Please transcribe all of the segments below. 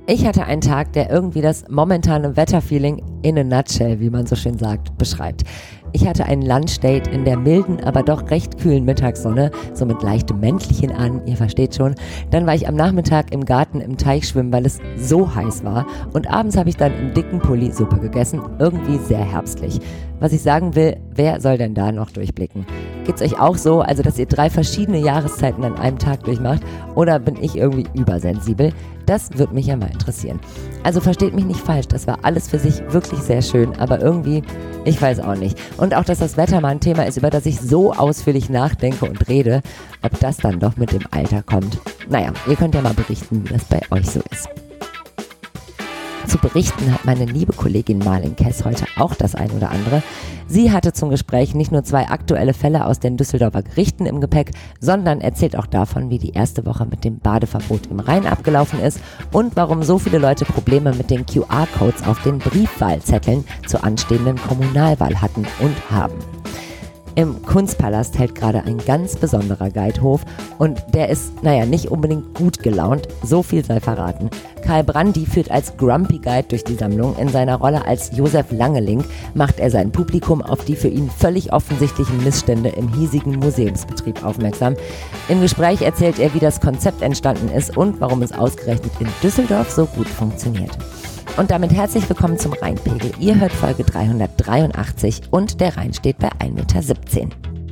Ich hatte einen Tag, der irgendwie das momentane Wetterfeeling in a nutshell, wie man so schön sagt, beschreibt. Ich hatte ein Lunchdate in der milden, aber doch recht kühlen Mittagssonne, so mit leichtem Mäntelchen an, ihr versteht schon. Dann war ich am Nachmittag im Garten im Teich schwimmen, weil es so heiß war. Und abends habe ich dann im dicken Pulli Suppe gegessen, irgendwie sehr herbstlich. Was ich sagen will, wer soll denn da noch durchblicken? Geht's euch auch so, also dass ihr 3 verschiedene Jahreszeiten an einem Tag durchmacht? Oder bin ich irgendwie übersensibel? Das würde mich ja mal interessieren. Also versteht mich nicht falsch, das war alles für sich wirklich sehr schön, aber irgendwie, ich weiß auch nicht. Und auch, dass das Wetter mal ein Thema ist, über das ich so ausführlich nachdenke und rede, ob das dann doch mit dem Alter kommt. Naja, ihr könnt ja mal berichten, wie das bei euch so ist. Zu berichten hat meine liebe Kollegin Marlin Kess heute auch das ein oder andere. Sie hatte zum Gespräch nicht nur 2 aktuelle Fälle aus den Düsseldorfer Gerichten im Gepäck, sondern erzählt auch davon, wie die erste Woche mit dem Badeverbot im Rhein abgelaufen ist und warum so viele Leute Probleme mit den QR-Codes auf den Briefwahlzetteln zur anstehenden Kommunalwahl hatten und haben. Im Kunstpalast hält gerade ein ganz besonderer Guidehof und der ist, nicht unbedingt gut gelaunt, so viel sei verraten. Karl Brandi führt als Grumpy Guide durch die Sammlung. In seiner Rolle als Josef Langeling macht er sein Publikum auf die für ihn völlig offensichtlichen Missstände im hiesigen Museumsbetrieb aufmerksam. Im Gespräch erzählt er, wie das Konzept entstanden ist und warum es ausgerechnet in Düsseldorf so gut funktioniert. Und damit herzlich willkommen zum Rheinpegel. Ihr hört Folge 383 und der Rhein steht bei 1,17 Meter.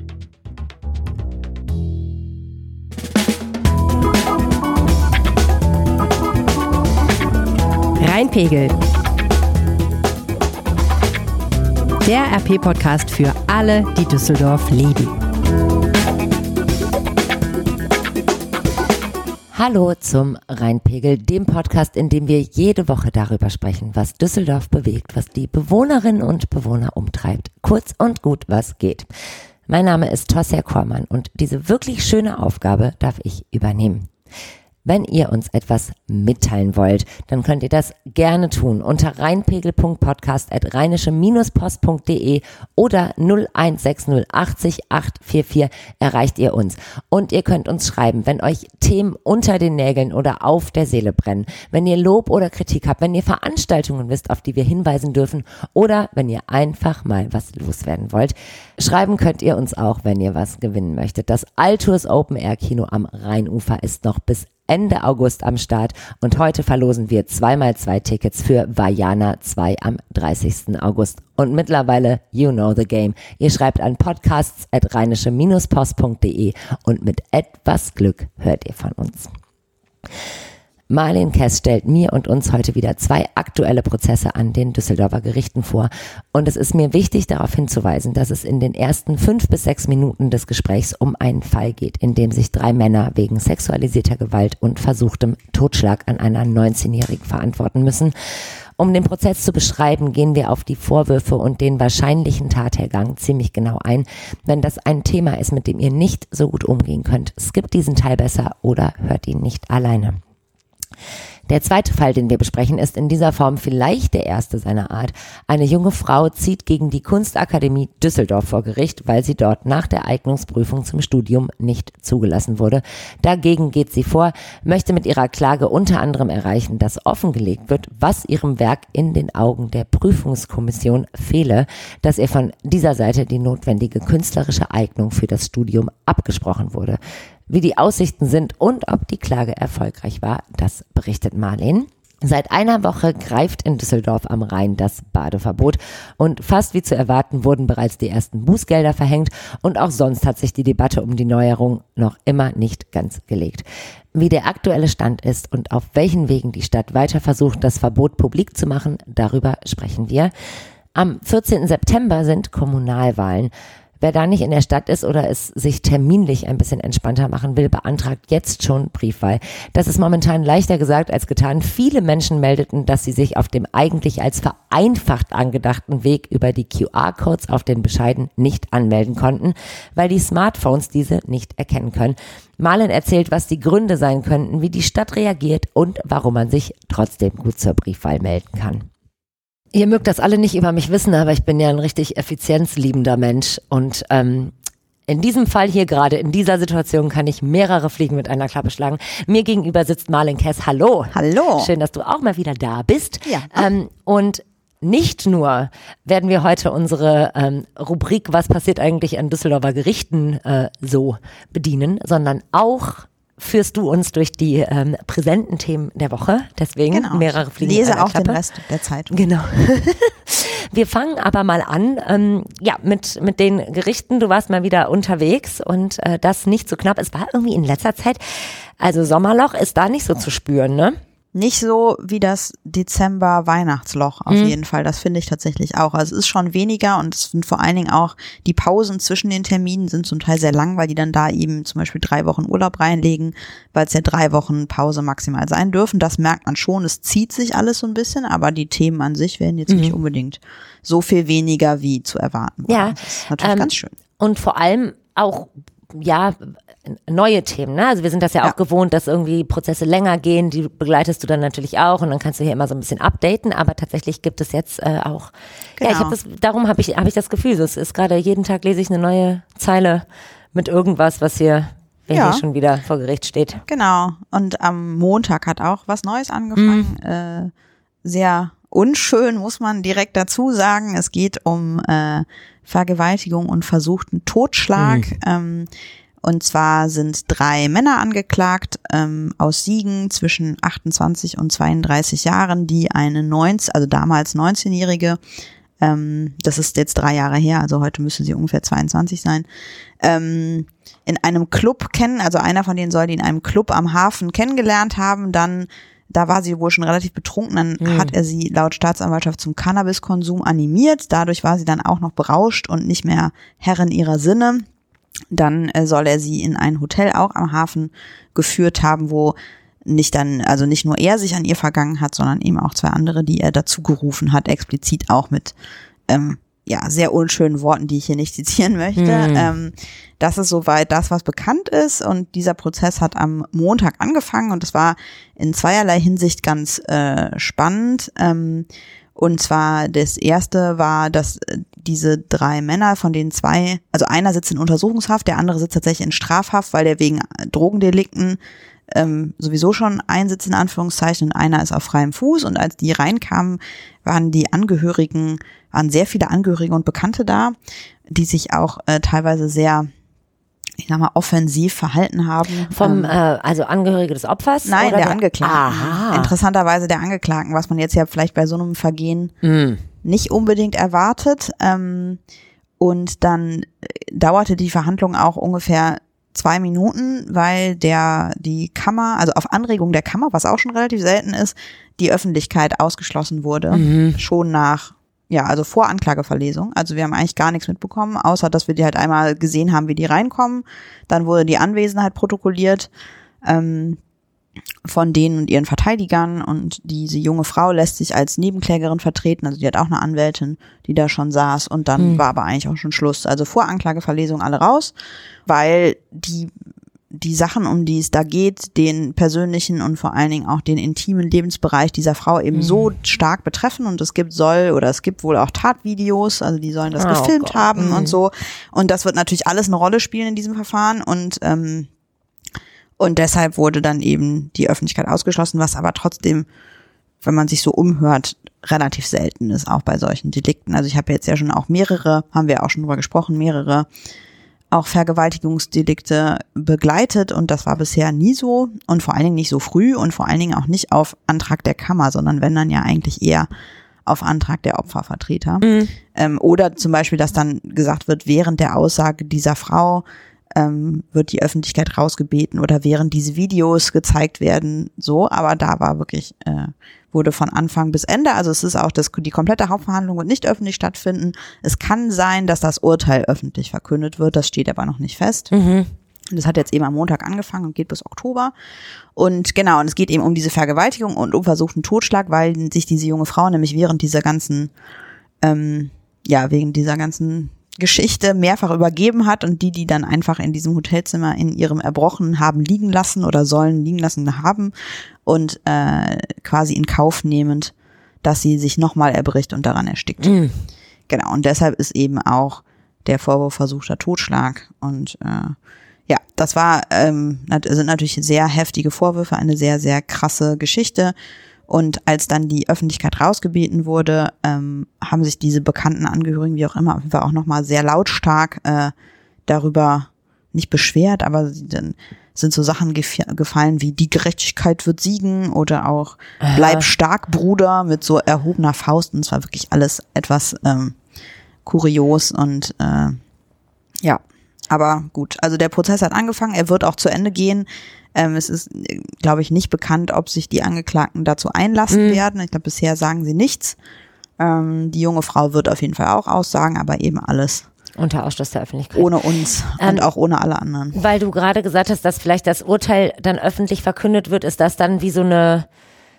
Rheinpegel. Der RP-Podcast für alle, die Düsseldorf lieben. Hallo zum Rheinpegel, dem Podcast, in dem wir jede Woche darüber sprechen, was Düsseldorf bewegt, was die Bewohnerinnen und Bewohner umtreibt. Kurz und gut, was geht. Mein Name ist Tosja Kormann und diese wirklich schöne Aufgabe darf ich übernehmen. Wenn ihr uns etwas mitteilen wollt, dann könnt ihr das gerne tun unter rheinpegel.podcast@rheinische-post.de oder 0160 80 844 erreicht ihr uns. Und ihr könnt uns schreiben, wenn euch Themen unter den Nägeln oder auf der Seele brennen, wenn ihr Lob oder Kritik habt, wenn ihr Veranstaltungen wisst, auf die wir hinweisen dürfen oder wenn ihr einfach mal was loswerden wollt. Schreiben könnt ihr uns auch, wenn ihr was gewinnen möchtet. Das Altours Open Air Kino am Rheinufer ist noch bis Ende August am Start und heute verlosen wir 2x2 Tickets für Vajana 2 am 30. August. Und mittlerweile, you know the game. Ihr schreibt an podcasts@rheinische-post.de und mit etwas Glück hört ihr von uns. Marlin Kess stellt mir und uns heute wieder 2 aktuelle Prozesse an den Düsseldorfer Gerichten vor. Und es ist mir wichtig, darauf hinzuweisen, dass es in den ersten 5 bis 6 Minuten des Gesprächs um einen Fall geht, in dem sich 3 Männer wegen sexualisierter Gewalt und versuchtem Totschlag an einer 19-Jährigen verantworten müssen. Um den Prozess zu beschreiben, gehen wir auf die Vorwürfe und den wahrscheinlichen Tathergang ziemlich genau ein. Wenn das ein Thema ist, mit dem ihr nicht so gut umgehen könnt, skippt diesen Teil besser oder hört ihn nicht alleine. Der zweite Fall, den wir besprechen, ist in dieser Form vielleicht der erste seiner Art. Eine junge Frau zieht gegen die Kunstakademie Düsseldorf vor Gericht, weil sie dort nach der Eignungsprüfung zum Studium nicht zugelassen wurde. Dagegen geht sie vor, möchte mit ihrer Klage unter anderem erreichen, dass offengelegt wird, was ihrem Werk in den Augen der Prüfungskommission fehle, dass ihr von dieser Seite die notwendige künstlerische Eignung für das Studium abgesprochen wurde. Wie die Aussichten sind und ob die Klage erfolgreich war, das berichtet Marlin. Seit einer Woche greift in Düsseldorf am Rhein das Badeverbot und fast wie zu erwarten wurden bereits die ersten Bußgelder verhängt und auch sonst hat sich die Debatte um die Neuerung noch immer nicht ganz gelegt. Wie der aktuelle Stand ist und auf welchen Wegen die Stadt weiter versucht, das Verbot publik zu machen, darüber sprechen wir. Am 14. September sind Kommunalwahlen. Wer da nicht in der Stadt ist oder es sich terminlich ein bisschen entspannter machen will, beantragt jetzt schon Briefwahl. Das ist momentan leichter gesagt als getan. Viele Menschen meldeten, dass sie sich auf dem eigentlich als vereinfacht angedachten Weg über die QR-Codes auf den Bescheiden nicht anmelden konnten, weil die Smartphones diese nicht erkennen können. Marlin erzählt, was die Gründe sein könnten, wie die Stadt reagiert und warum man sich trotzdem gut zur Briefwahl melden kann. Ihr mögt das alle nicht über mich wissen, aber ich bin ja ein richtig effizienzliebender Mensch und in diesem Fall hier gerade, in dieser Situation kann ich mehrere Fliegen mit einer Klappe schlagen. Mir gegenüber sitzt Marlen Kess. Hallo. Hallo. Schön, dass du auch mal wieder da bist. Ja. Und nicht nur werden wir heute unsere Rubrik Was passiert eigentlich an Düsseldorfer Gerichten so bedienen, sondern auch führst du uns durch die präsenten Themen der Woche. Deswegen mehrere Fliegen mit einer Klappe. Lese auch den Rest der Zeitung. Genau. Wir fangen aber mal an, mit den Gerichten. Du warst mal wieder unterwegs und das nicht so knapp. Es war irgendwie in letzter Zeit, also Sommerloch ist da nicht so zu spüren, ne? Nicht so wie das Dezember-Weihnachtsloch auf jeden Fall. Das finde ich tatsächlich auch. Also es ist schon weniger und es sind vor allen Dingen auch die Pausen zwischen den Terminen sind zum Teil sehr lang, weil die dann da eben zum Beispiel 3 Wochen Urlaub reinlegen, weil es ja 3 Wochen Pause maximal sein dürfen. Das merkt man schon. Es zieht sich alles so ein bisschen, aber die Themen an sich werden jetzt nicht unbedingt so viel weniger wie zu erwarten war. Ja, das ist natürlich ganz schön. Und vor allem auch neue Themen, ne? Also wir sind das ja auch gewohnt, dass irgendwie Prozesse länger gehen, die begleitest du dann natürlich auch und dann kannst du hier immer so ein bisschen updaten, aber tatsächlich gibt es jetzt auch, darum habe ich das Gefühl, es ist gerade jeden Tag lese ich eine neue Zeile mit irgendwas, was hier schon wieder vor Gericht steht. Genau, und am Montag hat auch was Neues angefangen, sehr unschön, muss man direkt dazu sagen. Es geht um Vergewaltigung und versuchten Totschlag. Und zwar sind 3 Männer angeklagt aus Siegen zwischen 28 und 32 Jahren, die eine damals 19-Jährige, das ist jetzt 3 Jahre her, also heute müsste sie ungefähr 22 sein, in einem Club kennen. Also einer von denen soll die in einem Club am Hafen kennengelernt haben, da war sie wohl schon relativ betrunken, dann hat er sie laut Staatsanwaltschaft zum Cannabiskonsum animiert. Dadurch war sie dann auch noch berauscht und nicht mehr Herrin ihrer Sinne. Dann soll er sie in ein Hotel auch am Hafen geführt haben, wo nicht nur er sich an ihr vergangen hat, sondern eben auch 2 andere, die er dazu gerufen hat, explizit auch mit sehr unschönen Worten, die ich hier nicht zitieren möchte. Das ist soweit das, was bekannt ist. Und dieser Prozess hat am Montag angefangen und es war in zweierlei Hinsicht ganz spannend. Und zwar das erste war, dass diese 3 Männer, von denen 2, also einer sitzt in Untersuchungshaft, der andere sitzt tatsächlich in Strafhaft, weil der wegen Drogendelikten sowieso schon einsitzt in Anführungszeichen und einer ist auf freiem Fuß. Und als die reinkamen, waren sehr viele Angehörige und Bekannte da, die sich auch teilweise sehr, ich sag mal, offensiv verhalten haben. Also Angehörige des Opfers? Nein, oder der Angeklagten. Aha. Interessanterweise der Angeklagten, was man jetzt ja vielleicht bei so einem Vergehen nicht unbedingt erwartet. Und dann dauerte die Verhandlung auch ungefähr 2 Minuten, weil die Kammer, also auf Anregung der Kammer, was auch schon relativ selten ist, die Öffentlichkeit ausgeschlossen wurde. Schon vor Anklageverlesung. Also wir haben eigentlich gar nichts mitbekommen, außer dass wir die halt einmal gesehen haben, wie die reinkommen. Dann wurde die Anwesenheit protokolliert von denen und ihren Verteidigern und diese junge Frau lässt sich als Nebenklägerin vertreten, also die hat auch eine Anwältin, die da schon saß und dann war aber eigentlich auch schon Schluss. Also vor Anklageverlesung alle raus, weil die Sachen, um die es da geht, den persönlichen und vor allen Dingen auch den intimen Lebensbereich dieser Frau eben so stark betreffen und es gibt wohl auch Tatvideos, also die sollen das gefilmt haben und so und das wird natürlich alles eine Rolle spielen in diesem Verfahren und deshalb wurde dann eben die Öffentlichkeit ausgeschlossen, was aber trotzdem, wenn man sich so umhört, relativ selten ist, auch bei solchen Delikten. Also ich habe jetzt ja schon auch haben wir auch schon drüber gesprochen, mehrere auch Vergewaltigungsdelikte begleitet und das war bisher nie so und vor allen Dingen nicht so früh und vor allen Dingen auch nicht auf Antrag der Kammer, sondern wenn dann ja eigentlich eher auf Antrag der Opfervertreter. Oder zum Beispiel, dass dann gesagt wird, während der Aussage dieser Frau wird die Öffentlichkeit rausgebeten oder während diese Videos gezeigt werden, so, aber da war wirklich, wurde von Anfang bis Ende, also es ist auch, die komplette Hauptverhandlung wird nicht öffentlich stattfinden. Es kann sein, dass das Urteil öffentlich verkündet wird, das steht aber noch nicht fest. Das hat jetzt eben am Montag angefangen und geht bis Oktober. Und genau, und es geht eben um diese Vergewaltigung und um versuchten Totschlag, weil sich diese junge Frau nämlich während dieser ganzen, wegen dieser ganzen Geschichte mehrfach übergeben hat und die dann einfach in diesem Hotelzimmer in ihrem Erbrochen haben liegen lassen oder sollen liegen lassen haben und quasi in Kauf nehmend, dass sie sich nochmal erbricht und daran erstickt. Genau, und deshalb ist eben auch der Vorwurf versuchter Totschlag. Und ja, das sind natürlich sehr heftige Vorwürfe, eine sehr, sehr krasse Geschichte. Und als dann die Öffentlichkeit rausgebeten wurde, haben sich diese bekannten Angehörigen, wie auch immer, auf jeden Fall auch nochmal sehr lautstark darüber nicht beschwert, aber dann sind so Sachen gefallen wie die Gerechtigkeit wird siegen oder auch bleib stark, Bruder, mit so erhobener Faust. Und es war wirklich alles etwas kurios und ja, aber gut. Also der Prozess hat angefangen, er wird auch zu Ende gehen. Es ist, glaube ich, nicht bekannt, ob sich die Angeklagten dazu einlassen werden. Ich glaube, bisher sagen sie nichts. Die junge Frau wird auf jeden Fall auch aussagen, aber eben alles unter Ausschluss der Öffentlichkeit. Ohne uns und auch ohne alle anderen. Weil du gerade gesagt hast, dass vielleicht das Urteil dann öffentlich verkündet wird, ist das dann wie so eine,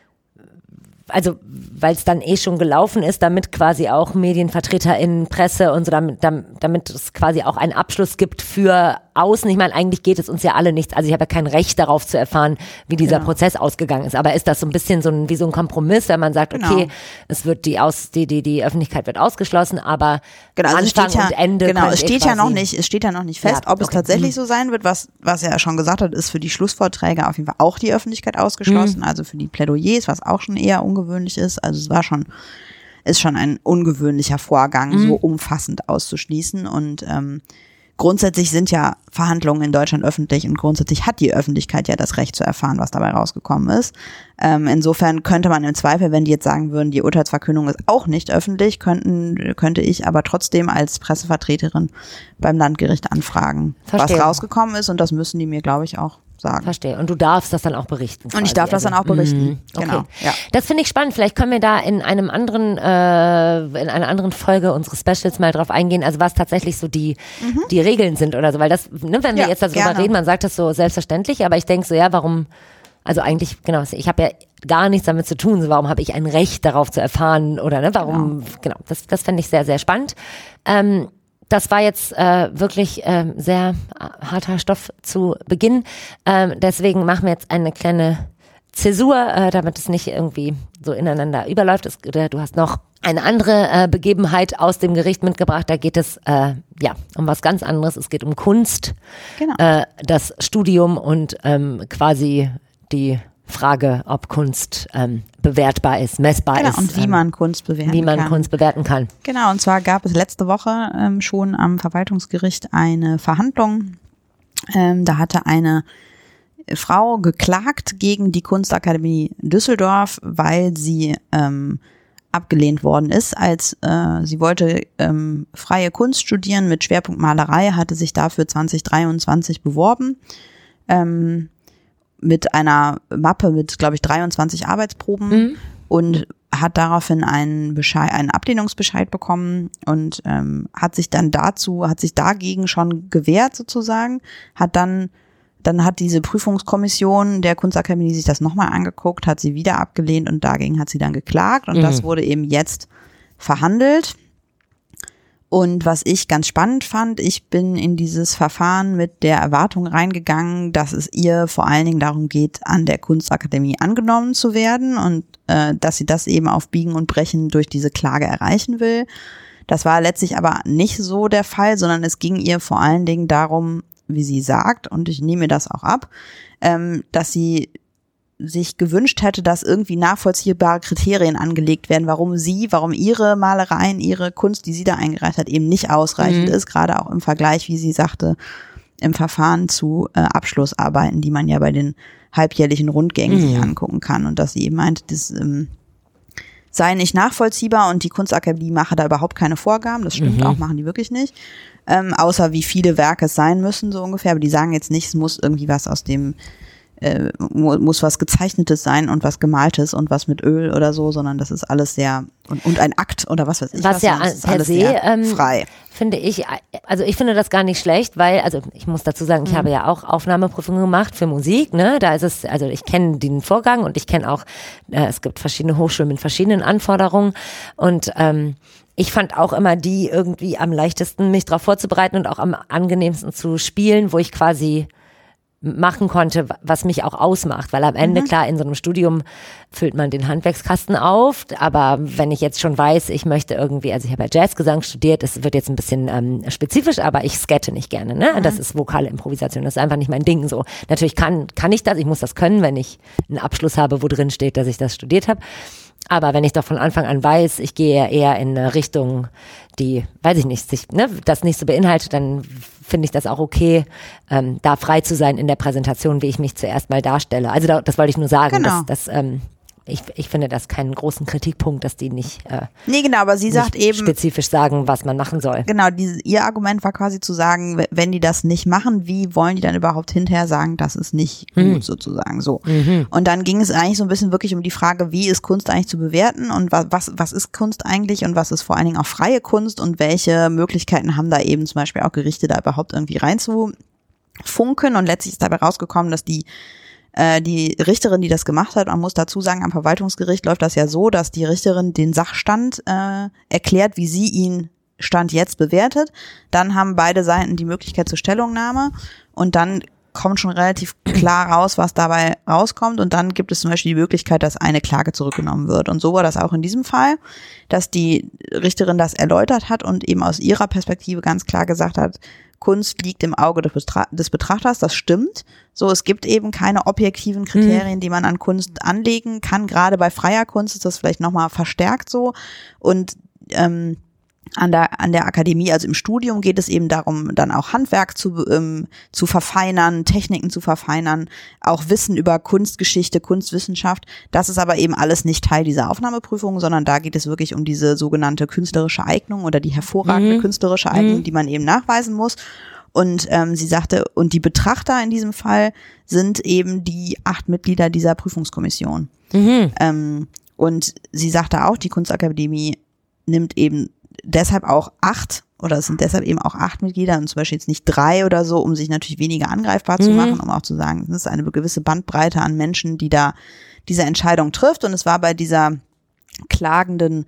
also weil es dann schon gelaufen ist, damit quasi auch MedienvertreterInnen, Presse und so, damit es quasi auch einen Abschluss gibt für außen. Ich meine, eigentlich geht es uns ja alle nichts. Also ich habe ja kein Recht darauf zu erfahren, wie dieser Prozess ausgegangen ist. Aber ist das so ein bisschen wie so ein Kompromiss, wenn man sagt, okay, es wird die Öffentlichkeit wird ausgeschlossen, aber Anfang und Ende. Genau, es steht ja noch nicht fest, ob es tatsächlich so sein wird. Was er ja schon gesagt hat, ist für die Schlussvorträge auf jeden Fall auch die Öffentlichkeit ausgeschlossen. Also für die Plädoyers, was auch schon eher ungewöhnlich ist. Also es ist schon ein ungewöhnlicher Vorgang, so umfassend auszuschließen. Und grundsätzlich sind ja Verhandlungen in Deutschland öffentlich und grundsätzlich hat die Öffentlichkeit ja das Recht zu erfahren, was dabei rausgekommen ist. Insofern könnte man im Zweifel, wenn die jetzt sagen würden, die Urteilsverkündung ist auch nicht öffentlich, könnte ich aber trotzdem als Pressevertreterin beim Landgericht anfragen, was rausgekommen ist, und das müssen die mir, glaube ich, auch sagen. Verstehe. Und du darfst das dann auch berichten. Und ich darf das dann auch berichten. Genau. Okay. Ja. Das finde ich spannend. Vielleicht können wir da in einer anderen Folge unseres Specials mal drauf eingehen, also was tatsächlich so die Regeln sind oder so, weil das, ne, wenn wir jetzt darüber reden, man sagt das so selbstverständlich, aber ich denke so, ja, warum, also eigentlich, genau, ich habe ja gar nichts damit zu tun, so warum habe ich ein Recht darauf zu erfahren oder, ne, warum, genau, das fände ich sehr, sehr spannend. Das war jetzt wirklich sehr harter Stoff zu Beginn. Deswegen machen wir jetzt eine kleine Zäsur, damit es nicht irgendwie so ineinander überläuft. Du hast noch eine andere Begebenheit aus dem Gericht mitgebracht. Da geht es um was ganz anderes. Es geht um Kunst, das Studium und quasi die Frage, ob Kunst bewertbar ist, messbar ist. Und wie man Kunst bewerten kann. Genau, und zwar gab es letzte Woche schon am Verwaltungsgericht eine Verhandlung. Da hatte eine Frau geklagt gegen die Kunstakademie Düsseldorf, weil sie abgelehnt worden ist, als sie wollte freie Kunst studieren mit Schwerpunkt Malerei, hatte sich dafür 2023 beworben. Mit einer Mappe mit, glaube ich, 23 Arbeitsproben und hat daraufhin einen Ablehnungsbescheid bekommen und hat sich dagegen schon gewehrt sozusagen, dann hat diese Prüfungskommission der Kunstakademie sich das nochmal angeguckt, hat sie wieder abgelehnt und dagegen hat sie dann geklagt und das wurde eben jetzt verhandelt. Und was ich ganz spannend fand, ich bin in dieses Verfahren mit der Erwartung reingegangen, dass es ihr vor allen Dingen darum geht, an der Kunstakademie angenommen zu werden und dass sie das eben auf Biegen und Brechen durch diese Klage erreichen will. Das war letztlich aber nicht so der Fall, sondern es ging ihr vor allen Dingen darum, wie sie sagt, und ich nehme das auch ab, dass sie sich gewünscht hätte, dass irgendwie nachvollziehbare Kriterien angelegt werden, warum ihre Malereien, ihre Kunst, die sie da eingereicht hat, eben nicht ausreichend ist, gerade auch im Vergleich, wie sie sagte, im Verfahren zu Abschlussarbeiten, die man ja bei den halbjährlichen Rundgängen sich angucken kann, und dass sie eben meinte, das sei nicht nachvollziehbar und die Kunstakademie mache da überhaupt keine Vorgaben, das stimmt auch, machen die wirklich nicht, außer wie viele Werke es sein müssen, so ungefähr, aber die sagen jetzt nicht, es muss irgendwie was aus dem muss was Gezeichnetes sein und was Gemaltes und was mit Öl oder so, sondern das ist alles sehr, und ein Akt oder was weiß ich. Was ja per se frei. Finde ich, also ich finde das gar nicht schlecht, weil, also ich muss dazu sagen, ich habe ja auch Aufnahmeprüfungen gemacht für Musik, ne, da ist es, also ich kenne den Vorgang und ich kenne auch, es gibt verschiedene Hochschulen mit verschiedenen Anforderungen und ich fand auch immer die irgendwie am leichtesten, mich darauf vorzubereiten und auch am angenehmsten zu spielen, wo ich quasi machen konnte, was mich auch ausmacht, weil am Ende, klar, in so einem Studium füllt man den Handwerkskasten auf, aber wenn ich jetzt schon weiß, ich möchte irgendwie, also ich habe ja Jazzgesang studiert, das wird jetzt ein bisschen spezifisch, aber ich skatte nicht gerne, ne? Das ist vokale Improvisation, das ist einfach nicht mein Ding so. Natürlich kann ich das, ich muss das können, wenn ich einen Abschluss habe, wo drin steht, dass ich das studiert habe. Aber wenn ich doch von Anfang an weiß, ich gehe eher in eine Richtung, die, weiß ich nicht, das nicht so beinhaltet, dann finde ich das auch okay, da frei zu sein in der Präsentation, wie ich mich zuerst mal darstelle. Also das wollte ich nur sagen, genau. Ich finde das keinen großen Kritikpunkt, dass die nicht, nee, genau, aber sie sagt eben spezifisch sagen, was man machen soll. Genau, ihr Argument war quasi zu sagen, wenn die das nicht machen, wie wollen die dann überhaupt hinterher sagen, das ist nicht gut sozusagen so. Und dann ging es eigentlich so ein bisschen wirklich um die Frage, wie ist Kunst eigentlich zu bewerten und was ist Kunst eigentlich und was ist vor allen Dingen auch freie Kunst und welche Möglichkeiten haben da eben zum Beispiel auch Gerichte da überhaupt irgendwie reinzufunken, und letztlich ist dabei rausgekommen, dass die Richterin, die das gemacht hat, man muss dazu sagen, am Verwaltungsgericht läuft das ja so, dass die Richterin den Sachstand erklärt, wie sie ihn Stand jetzt bewertet. Dann haben beide Seiten die Möglichkeit zur Stellungnahme und dann kommt schon relativ klar raus, was dabei rauskommt, und dann gibt es zum Beispiel die Möglichkeit, dass eine Klage zurückgenommen wird. Und so war das auch in diesem Fall, dass die Richterin das erläutert hat und eben aus ihrer Perspektive ganz klar gesagt hat, Kunst liegt im Auge des Betrachters, das stimmt. So, es gibt eben keine objektiven Kriterien, die man an Kunst anlegen kann. Gerade bei freier Kunst ist das vielleicht nochmal verstärkt so. Und an der Akademie, also im Studium, geht es eben darum, dann auch Handwerk zu verfeinern, Techniken zu verfeinern, auch Wissen über Kunstgeschichte, Kunstwissenschaft. Das ist aber eben alles nicht Teil dieser Aufnahmeprüfung, sondern da geht es wirklich um diese sogenannte künstlerische Eignung oder die hervorragende künstlerische Eignung, die man eben nachweisen muss. Und sie sagte, und die Betrachter in diesem Fall sind eben die 8 Mitglieder dieser Prüfungskommission. Und sie sagte auch, die Kunstakademie nimmt eben deshalb auch 8, oder es sind deshalb eben auch 8 Mitglieder und zum Beispiel jetzt nicht 3 oder so, um sich natürlich weniger angreifbar zu machen, um auch zu sagen, es ist eine gewisse Bandbreite an Menschen, die da diese Entscheidung trifft. Und es war bei dieser klagenden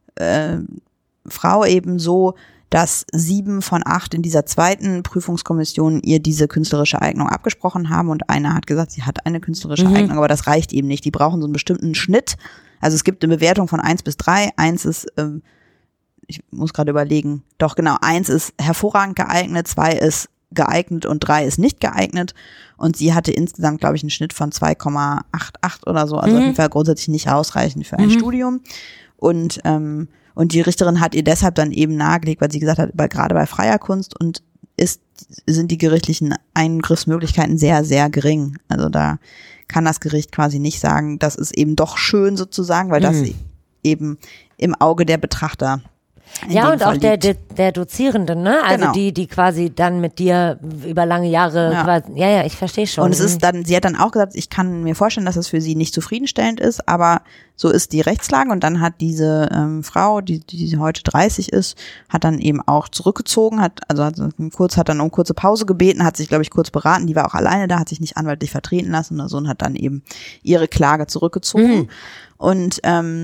Frau eben so, dass 7 von 8 in dieser zweiten Prüfungskommission ihr diese künstlerische Eignung abgesprochen haben, und einer hat gesagt, sie hat eine künstlerische Eignung, aber das reicht eben nicht. Die brauchen so einen bestimmten Schnitt. Also es gibt eine Bewertung von 1 bis 3. 1 ist ich muss gerade überlegen, doch genau, 1 ist hervorragend geeignet, 2 ist geeignet und 3 ist nicht geeignet. Und sie hatte insgesamt, glaube ich, einen Schnitt von 2,88 oder so, also auf jeden Fall grundsätzlich nicht ausreichend für ein Studium. Und die Richterin hat ihr deshalb dann eben nahegelegt, weil sie gesagt hat, gerade bei freier Kunst sind die gerichtlichen Eingriffsmöglichkeiten sehr, sehr gering. Also da kann das Gericht quasi nicht sagen, das ist eben doch schön sozusagen, weil das eben im Auge der Betrachter ja, und auch der Dozierenden, ne? Also genau. die quasi dann mit dir über lange Jahre quasi, ja, ich verstehe schon. Und es ist dann, sie hat dann auch gesagt, ich kann mir vorstellen, dass es für sie nicht zufriedenstellend ist, aber so ist die Rechtslage. Und dann hat diese Frau, die heute 30 ist, hat dann eben auch zurückgezogen, hat dann um kurze Pause gebeten, hat sich, glaube ich, kurz beraten, die war auch alleine da, hat sich nicht anwaltlich vertreten lassen oder so, und hat dann eben ihre Klage zurückgezogen. Und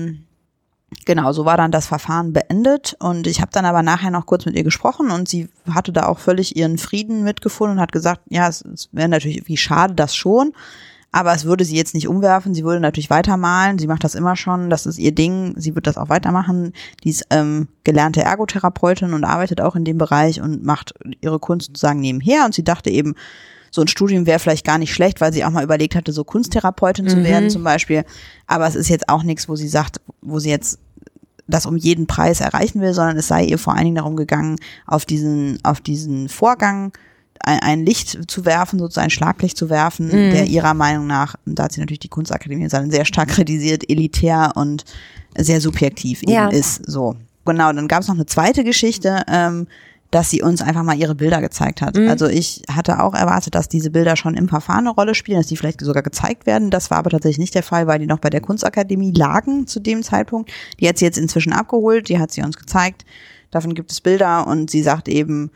genau, so war dann das Verfahren beendet, und ich habe dann aber nachher noch kurz mit ihr gesprochen, und sie hatte da auch völlig ihren Frieden mitgefunden und hat gesagt, ja, es wäre natürlich irgendwie schade, das schon, aber es würde sie jetzt nicht umwerfen, sie würde natürlich weitermalen, sie macht das immer schon, das ist ihr Ding, sie wird das auch weitermachen, die ist gelernte Ergotherapeutin und arbeitet auch in dem Bereich und macht ihre Kunst sozusagen nebenher, und sie dachte eben, so ein Studium wäre vielleicht gar nicht schlecht, weil sie auch mal überlegt hatte, so Kunsttherapeutin zu werden zum Beispiel. Aber es ist jetzt auch nichts, wo sie sagt, wo sie jetzt das um jeden Preis erreichen will, sondern es sei ihr vor allen Dingen darum gegangen, auf diesen Vorgang ein Licht zu werfen, sozusagen ein Schlaglicht zu werfen, der ihrer Meinung nach, da hat sie natürlich die Kunstakademie sehr stark kritisiert, elitär und sehr subjektiv eben ist. So, genau. Dann gab es noch eine zweite Geschichte, dass sie uns einfach mal ihre Bilder gezeigt hat. Also ich hatte auch erwartet, dass diese Bilder schon im Verfahren eine Rolle spielen, dass die vielleicht sogar gezeigt werden. Das war aber tatsächlich nicht der Fall, weil die noch bei der Kunstakademie lagen zu dem Zeitpunkt. Die hat sie jetzt inzwischen abgeholt, die hat sie uns gezeigt. Davon gibt es Bilder, und sie sagt eben,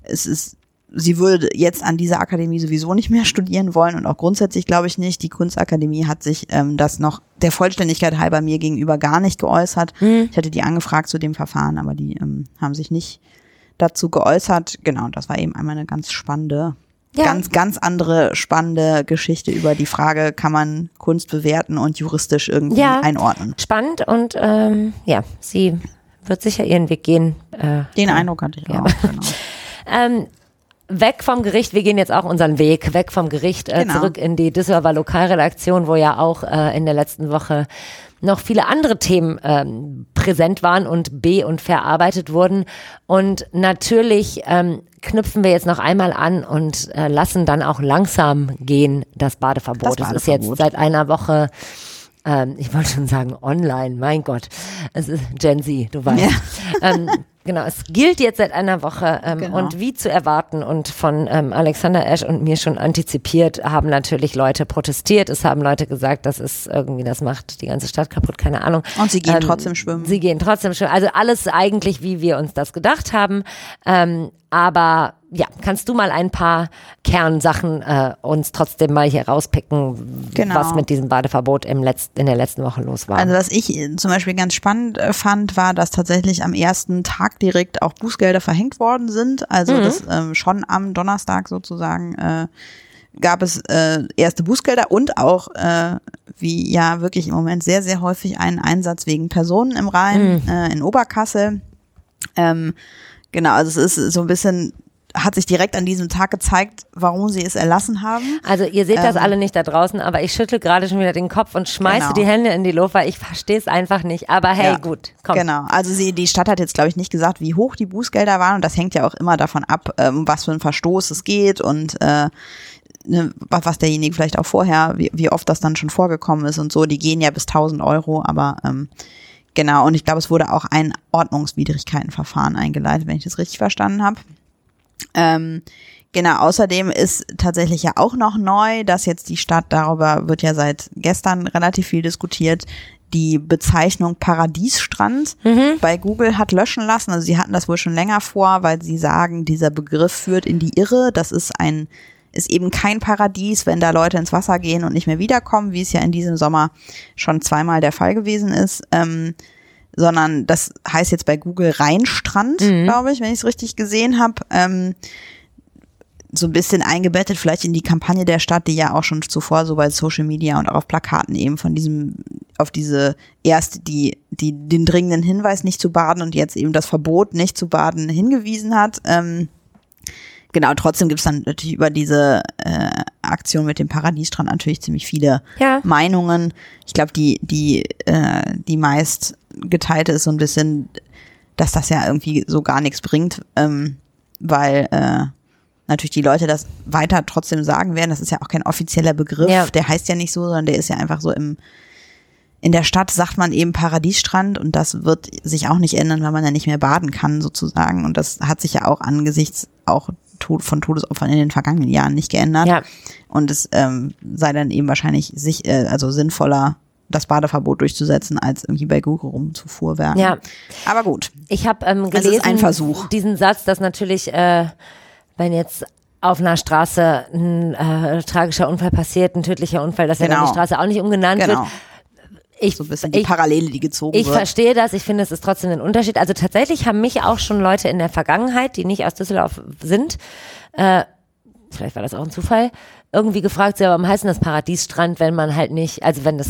sie würde jetzt an dieser Akademie sowieso nicht mehr studieren wollen, und auch grundsätzlich glaube ich nicht. Die Kunstakademie hat sich das noch der Vollständigkeit halber mir gegenüber gar nicht geäußert. Ich hatte die angefragt zu dem Verfahren, aber die haben sich nicht dazu geäußert. Genau, das war eben einmal eine ganz spannende ganz andere spannende Geschichte über die Frage, kann man Kunst bewerten und juristisch irgendwie einordnen. Spannend und sie wird sicher ihren Weg gehen. Den Eindruck hatte ich auch, genau. Weg vom Gericht, wir gehen jetzt auch unseren Weg, weg vom Gericht, zurück in die Düsseldorfer Lokalredaktion, wo ja auch in der letzten Woche noch viele andere Themen präsent waren und verarbeitet wurden. Und natürlich knüpfen wir jetzt noch einmal an und lassen dann auch langsam gehen, das Badeverbot. Das ist jetzt seit einer Woche, ich wollte schon sagen online, mein Gott, es ist Gen Z, du weißt. Ja. Genau, es gilt jetzt seit einer Woche und wie zu erwarten und von Alexander Esch und mir schon antizipiert, haben natürlich Leute protestiert. Es haben Leute gesagt, das macht die ganze Stadt kaputt, keine Ahnung. Und sie gehen trotzdem schwimmen. Sie gehen trotzdem schwimmen. Also alles eigentlich, wie wir uns das gedacht haben. Aber ja, kannst du mal ein paar Kernsachen uns trotzdem mal hier rauspicken, was mit diesem Badeverbot in der letzten Woche los war? Also was ich zum Beispiel ganz spannend fand, war, dass tatsächlich am ersten Tag direkt auch Bußgelder verhängt worden sind. Also das schon am Donnerstag sozusagen gab es erste Bußgelder und auch wie ja wirklich im Moment sehr, sehr häufig einen Einsatz wegen Personen im Rhein in Oberkassel. Genau, also es ist so ein bisschen, hat sich direkt an diesem Tag gezeigt, warum sie es erlassen haben. Also ihr seht das alle nicht da draußen, aber ich schüttel gerade schon wieder den Kopf und schmeiße die Hände in die Luft, weil ich verstehe es einfach nicht. Aber hey, gut, komm. Genau, also die Stadt hat jetzt, glaube ich, nicht gesagt, wie hoch die Bußgelder waren und das hängt ja auch immer davon ab, um was für ein Verstoß es geht und was derjenige vielleicht auch vorher, wie oft das dann schon vorgekommen ist und so. Die gehen ja bis 1.000 €, aber genau, und ich glaube, es wurde auch ein Ordnungswidrigkeitenverfahren eingeleitet, wenn ich das richtig verstanden habe. Genau, außerdem ist tatsächlich ja auch noch neu, dass jetzt die Stadt, darüber wird ja seit gestern relativ viel diskutiert, die Bezeichnung Paradiesstrand bei Google hat löschen lassen. Also sie hatten das wohl schon länger vor, weil sie sagen, dieser Begriff führt in die Irre. Das ist eben kein Paradies, wenn da Leute ins Wasser gehen und nicht mehr wiederkommen, wie es ja in diesem Sommer schon zweimal der Fall gewesen ist, sondern das heißt jetzt bei Google Rheinstrand, glaube ich, wenn ich es richtig gesehen habe, so ein bisschen eingebettet vielleicht in die Kampagne der Stadt, die ja auch schon zuvor so bei Social Media und auch auf Plakaten eben von den dringenden Hinweis nicht zu baden und jetzt eben das Verbot nicht zu baden hingewiesen hat. Genau, trotzdem gibt's dann natürlich über diese Aktion mit dem Paradiesstrand natürlich ziemlich viele Meinungen. Ich glaube, die meist geteilte ist so ein bisschen, dass das ja irgendwie so gar nichts bringt, weil natürlich die Leute das weiter trotzdem sagen werden. Das ist ja auch kein offizieller Begriff, der heißt ja nicht so, sondern der ist ja einfach so in der Stadt sagt man eben Paradiesstrand und das wird sich auch nicht ändern, weil man ja nicht mehr baden kann sozusagen und das hat sich ja auch angesichts auch von Todesopfern in den vergangenen Jahren nicht geändert. Ja. Und es sei dann eben wahrscheinlich sinnvoller, das Badeverbot durchzusetzen, als irgendwie bei Google rumzufuhrwerken. Ja. Aber gut. Ich habe gelesen, ist ein Versuch. Diesen Satz, dass natürlich, wenn jetzt auf einer Straße ein tragischer Unfall passiert, ein tödlicher Unfall, dass ja dann die Straße auch nicht umgenannt wird. So ein bisschen die Parallele, die gezogen wird. Ich verstehe das, ich finde, es ist trotzdem ein Unterschied. Also tatsächlich haben mich auch schon Leute in der Vergangenheit, die nicht aus Düsseldorf sind, vielleicht war das auch ein Zufall, irgendwie gefragt, ja, warum heißt denn das Paradiesstrand, wenn man halt nicht, also wenn das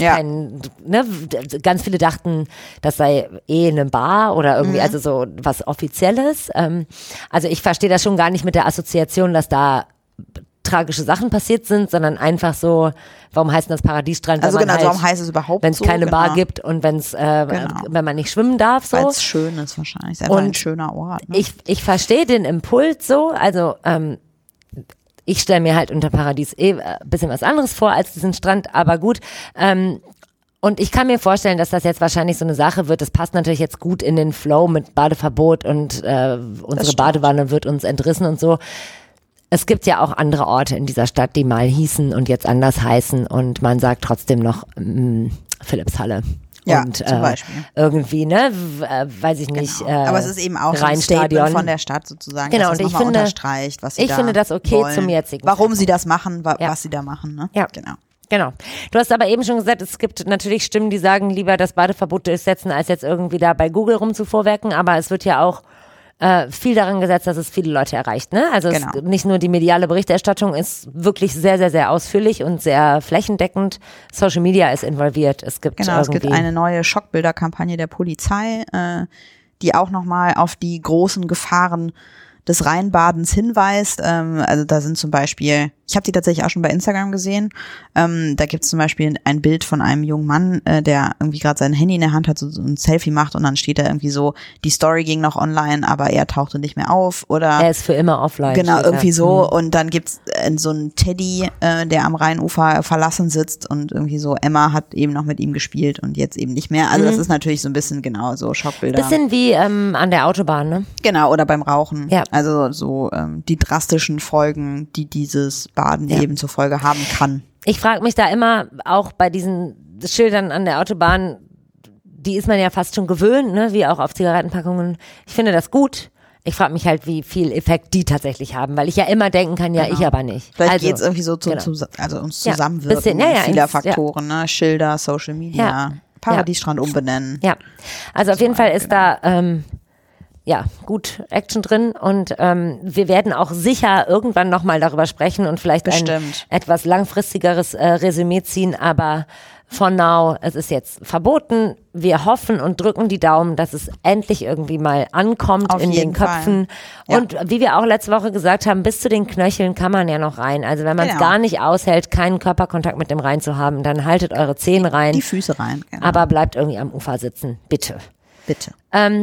ganz viele dachten, das sei eine Bar oder irgendwie, also so was Offizielles. Also ich verstehe das schon gar nicht mit der Assoziation, dass da tragische Sachen passiert sind, sondern einfach so, warum heißt denn das Paradiesstrand? Also genau, warum heißt es überhaupt so? Wenn es keine Bar gibt und wenn man nicht schwimmen darf, so. Weil es schön ist wahrscheinlich, ist einfach ein schöner Ort. Ne? Ich verstehe den Impuls so, also ich stelle mir halt unter Paradies ein bisschen was anderes vor als diesen Strand, aber gut. Und ich kann mir vorstellen, dass das jetzt wahrscheinlich so eine Sache wird. Das passt natürlich jetzt gut in den Flow mit Badeverbot und unsere Badewanne wird uns entrissen und so. Es gibt ja auch andere Orte in dieser Stadt, die mal hießen und jetzt anders heißen und man sagt trotzdem noch Philippshalle. Ja, und, zum Beispiel. Irgendwie, ne, weiß ich nicht. Genau. Aber es ist eben auch ein Statement von der Stadt sozusagen, genau, dass das nochmal unterstreicht, was sie da finde das okay wollen, zum jetzigen warum sie das machen, was sie da machen. Ne? Ja, genau. Du hast aber eben schon gesagt, es gibt natürlich Stimmen, die sagen, lieber das Badeverbot durchsetzen, als jetzt irgendwie da bei Google rumzuvorwerken, aber es wird ja auch viel daran gesetzt, dass es viele Leute erreicht. Ne? Also Genau. nicht nur die mediale Berichterstattung ist wirklich sehr, sehr, sehr ausführlich und sehr flächendeckend. Social Media ist involviert. Es gibt Genau, es gibt eine neue Schockbilderkampagne der Polizei, die auch nochmal auf die großen Gefahren des Rheinbadens hinweist. Also da sind zum Beispiel, ich habe die tatsächlich auch schon bei Instagram gesehen, da gibt es zum Beispiel ein Bild von einem jungen Mann, der irgendwie gerade sein Handy in der Hand hat, so ein Selfie macht und dann steht da irgendwie so, die Story ging noch online, aber er tauchte nicht mehr auf oder er ist für immer offline. genau, steht irgendwie da. so. Und dann gibt's so einen Teddy, der am Rheinufer verlassen sitzt und irgendwie so, Emma hat eben noch mit ihm gespielt und jetzt eben nicht mehr. Also das ist natürlich so ein bisschen genau so Schockbilder. Bisschen wie an der Autobahn, ne? Genau, oder beim Rauchen. Ja. Also so die drastischen Folgen, die dieses Baden eben zur Folge haben kann. Ich frage mich da immer, auch bei diesen Schildern an der Autobahn, die ist man ja fast schon gewöhnt, ne? Wie auch auf Zigarettenpackungen. Ich finde das gut. Ich frage mich halt, wie viel Effekt die tatsächlich haben, weil ich ja immer denken kann, ja, ich aber nicht. Vielleicht also, geht's irgendwie so genau. ums Ja, Zusammenwirken bisschen, ja, vieler ins- Faktoren, ne? Schilder, Social Media, Ja. Paradiesstrand umbenennen. Ja, also auf jeden Fall ist da ja gut Action drin und wir werden auch sicher irgendwann nochmal darüber sprechen und vielleicht ein Bestimmt. etwas langfristigeres Resümee ziehen, aber for now, es ist jetzt verboten. Wir hoffen und drücken die Daumen, dass es endlich irgendwie mal ankommt Auf in den jeden Fall. Köpfen. Ja. Und wie wir auch letzte Woche gesagt haben, bis zu den Knöcheln kann man ja noch rein. Also wenn man es Genau. gar nicht aushält, keinen Körperkontakt mit dem Rhein zu haben, dann haltet eure Zehen rein, Die Füße rein. Genau. aber bleibt irgendwie am Ufer sitzen, bitte. Bitte.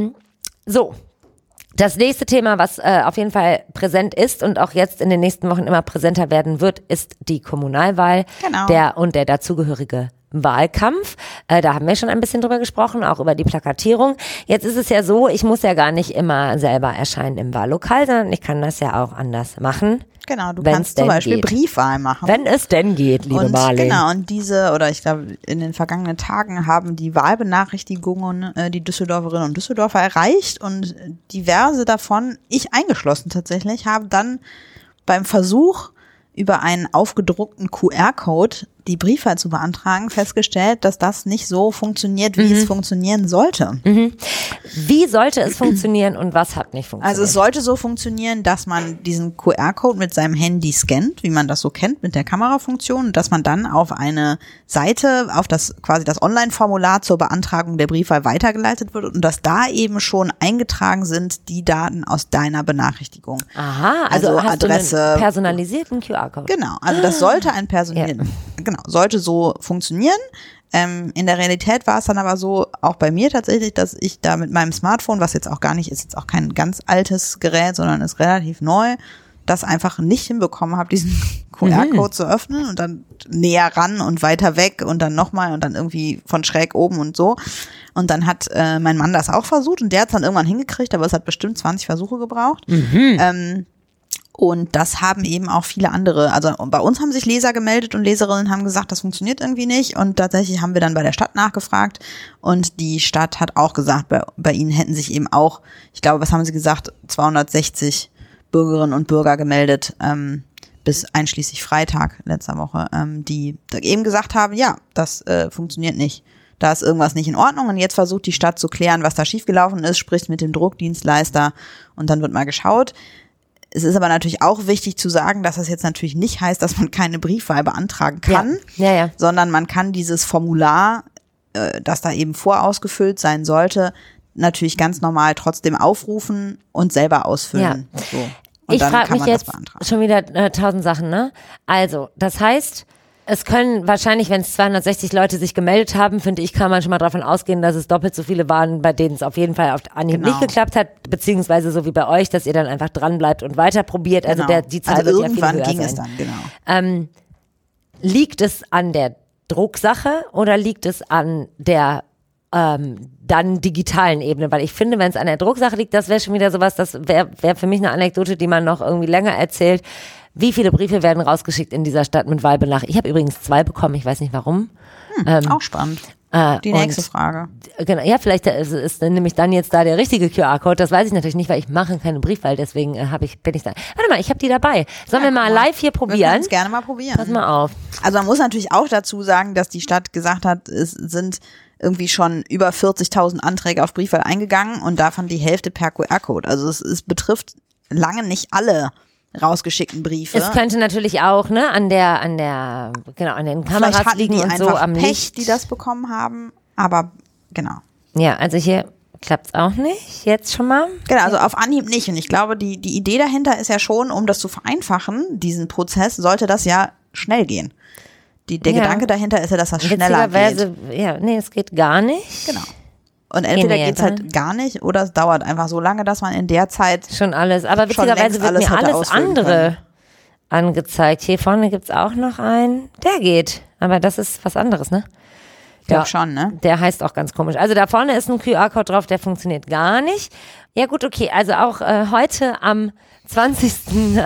So, das nächste Thema, was auf jeden Fall präsent ist und auch jetzt in den nächsten Wochen immer präsenter werden wird, ist die Kommunalwahl Genau. der dazugehörige Wahlkampf. Da haben wir schon ein bisschen drüber gesprochen, auch über die Plakatierung. Jetzt ist es ja so, ich muss ja gar nicht immer selber erscheinen im Wahllokal, sondern ich kann das ja auch anders machen. Genau, du wenn's kannst zum denn Beispiel geht. Briefwahl machen. Wenn es denn geht, liebe und Marlene. genau, und ich glaube, in den vergangenen Tagen haben die Wahlbenachrichtigungen die Düsseldorferinnen und Düsseldorfer erreicht und diverse davon, ich eingeschlossen tatsächlich, haben dann beim Versuch, über einen aufgedruckten QR-Code die Briefwahl zu beantragen, festgestellt, dass das nicht so funktioniert, wie es funktionieren sollte. Wie sollte es funktionieren und was hat nicht funktioniert? Also es sollte so funktionieren, dass man diesen QR-Code mit seinem Handy scannt, wie man das so kennt mit der Kamerafunktion, und dass man dann auf eine Seite, auf das quasi das Online-Formular zur Beantragung der Briefwahl weitergeleitet wird und dass da eben schon eingetragen sind die Daten aus deiner Benachrichtigung. Aha, also hast Adresse. du einen personalisierten QR-Code. Genau, also das sollte sollte so funktionieren. In der Realität war es dann aber so, auch bei mir tatsächlich, dass ich da mit meinem Smartphone, was jetzt auch gar nicht ist, jetzt auch kein ganz altes Gerät, sondern ist relativ neu, das einfach nicht hinbekommen habe, diesen QR-Code zu öffnen und dann näher ran und weiter weg und dann nochmal und dann irgendwie von schräg oben und so. Und dann hat mein Mann das auch versucht und der hat es dann irgendwann hingekriegt, aber es hat bestimmt 20 Versuche gebraucht. Und das haben eben auch viele andere, also bei uns haben sich Leser gemeldet und Leserinnen haben gesagt, das funktioniert irgendwie nicht. Und tatsächlich haben wir dann bei der Stadt nachgefragt und die Stadt hat auch gesagt, bei ihnen hätten sich eben auch, ich glaube, was haben sie gesagt, 260 Bürgerinnen und Bürger gemeldet, bis einschließlich Freitag letzter Woche, die eben gesagt haben, ja, das funktioniert nicht. Da ist irgendwas nicht in Ordnung und jetzt versucht die Stadt zu klären, was da schiefgelaufen ist, spricht mit dem Druckdienstleister und dann wird mal geschaut. Es ist aber natürlich auch wichtig zu sagen, dass das jetzt natürlich nicht heißt, dass man keine Briefwahl beantragen kann, Ja. sondern man kann dieses Formular, das da eben vorausgefüllt sein sollte, natürlich ganz normal trotzdem aufrufen und selber ausfüllen. Ja. So. Und Ich dann frage kann mich man das jetzt beantragen. schon wieder 1000 Sachen, ne? Also, das heißt, es können wahrscheinlich, wenn es 260 Leute sich gemeldet haben, finde ich, kann man schon mal davon ausgehen, dass es doppelt so viele waren, bei denen es auf jeden Fall auf Anhieb Genau. nicht geklappt hat, beziehungsweise so wie bei euch, dass ihr dann einfach dran bleibt und weiter probiert. Also Genau. die Zahl also wird ja irgendwann viel höher ging sein. es dann, genau. Liegt es an der Drucksache oder liegt es an der dann digitalen Ebene? Weil ich finde, wenn es an der Drucksache liegt, das wäre schon wieder sowas, das wäre für mich eine Anekdote, die man noch irgendwie länger erzählt. Wie viele Briefe werden rausgeschickt in dieser Stadt mit Wahlbenachrichtigungen? Ich habe übrigens 2 bekommen, ich weiß nicht warum. Auch spannend. Die nächste Frage. Genau, ja, vielleicht ist nämlich dann jetzt da der richtige QR-Code. Das weiß ich natürlich nicht, weil ich mache keine Briefwahl, deswegen bin ich da. Warte mal, ich habe die dabei. Sollen wir mal live hier probieren? Wir können es gerne mal probieren. Pass mal auf. Also man muss natürlich auch dazu sagen, dass die Stadt gesagt hat, es sind irgendwie schon über 40.000 Anträge auf Briefwahl eingegangen und davon die Hälfte per QR-Code. Also es betrifft lange nicht alle rausgeschickten Briefe. Es könnte natürlich auch, ne, an den Kameras liegen und so am Pech, Licht. Die das bekommen haben, aber genau. Ja, also hier klappt's auch nicht, jetzt schon mal. Genau, also auf Anhieb nicht. Und ich glaube, die Idee dahinter ist ja schon, um das zu vereinfachen, diesen Prozess, sollte das ja schnell gehen. Der Gedanke dahinter ist ja, dass das schneller geht. Ja, nee, es geht gar nicht. Genau. Und entweder geht's halt gar nicht oder es dauert einfach so lange, dass man in der Zeit schon alles, aber witzigerweise wird mir alles andere angezeigt. Hier vorne gibt's auch noch einen, der geht, aber das ist was anderes, ne? Ich glaube schon, ne? Der heißt auch ganz komisch. Also da vorne ist ein QR-Code drauf, der funktioniert gar nicht. Ja gut, okay, also auch heute am 20.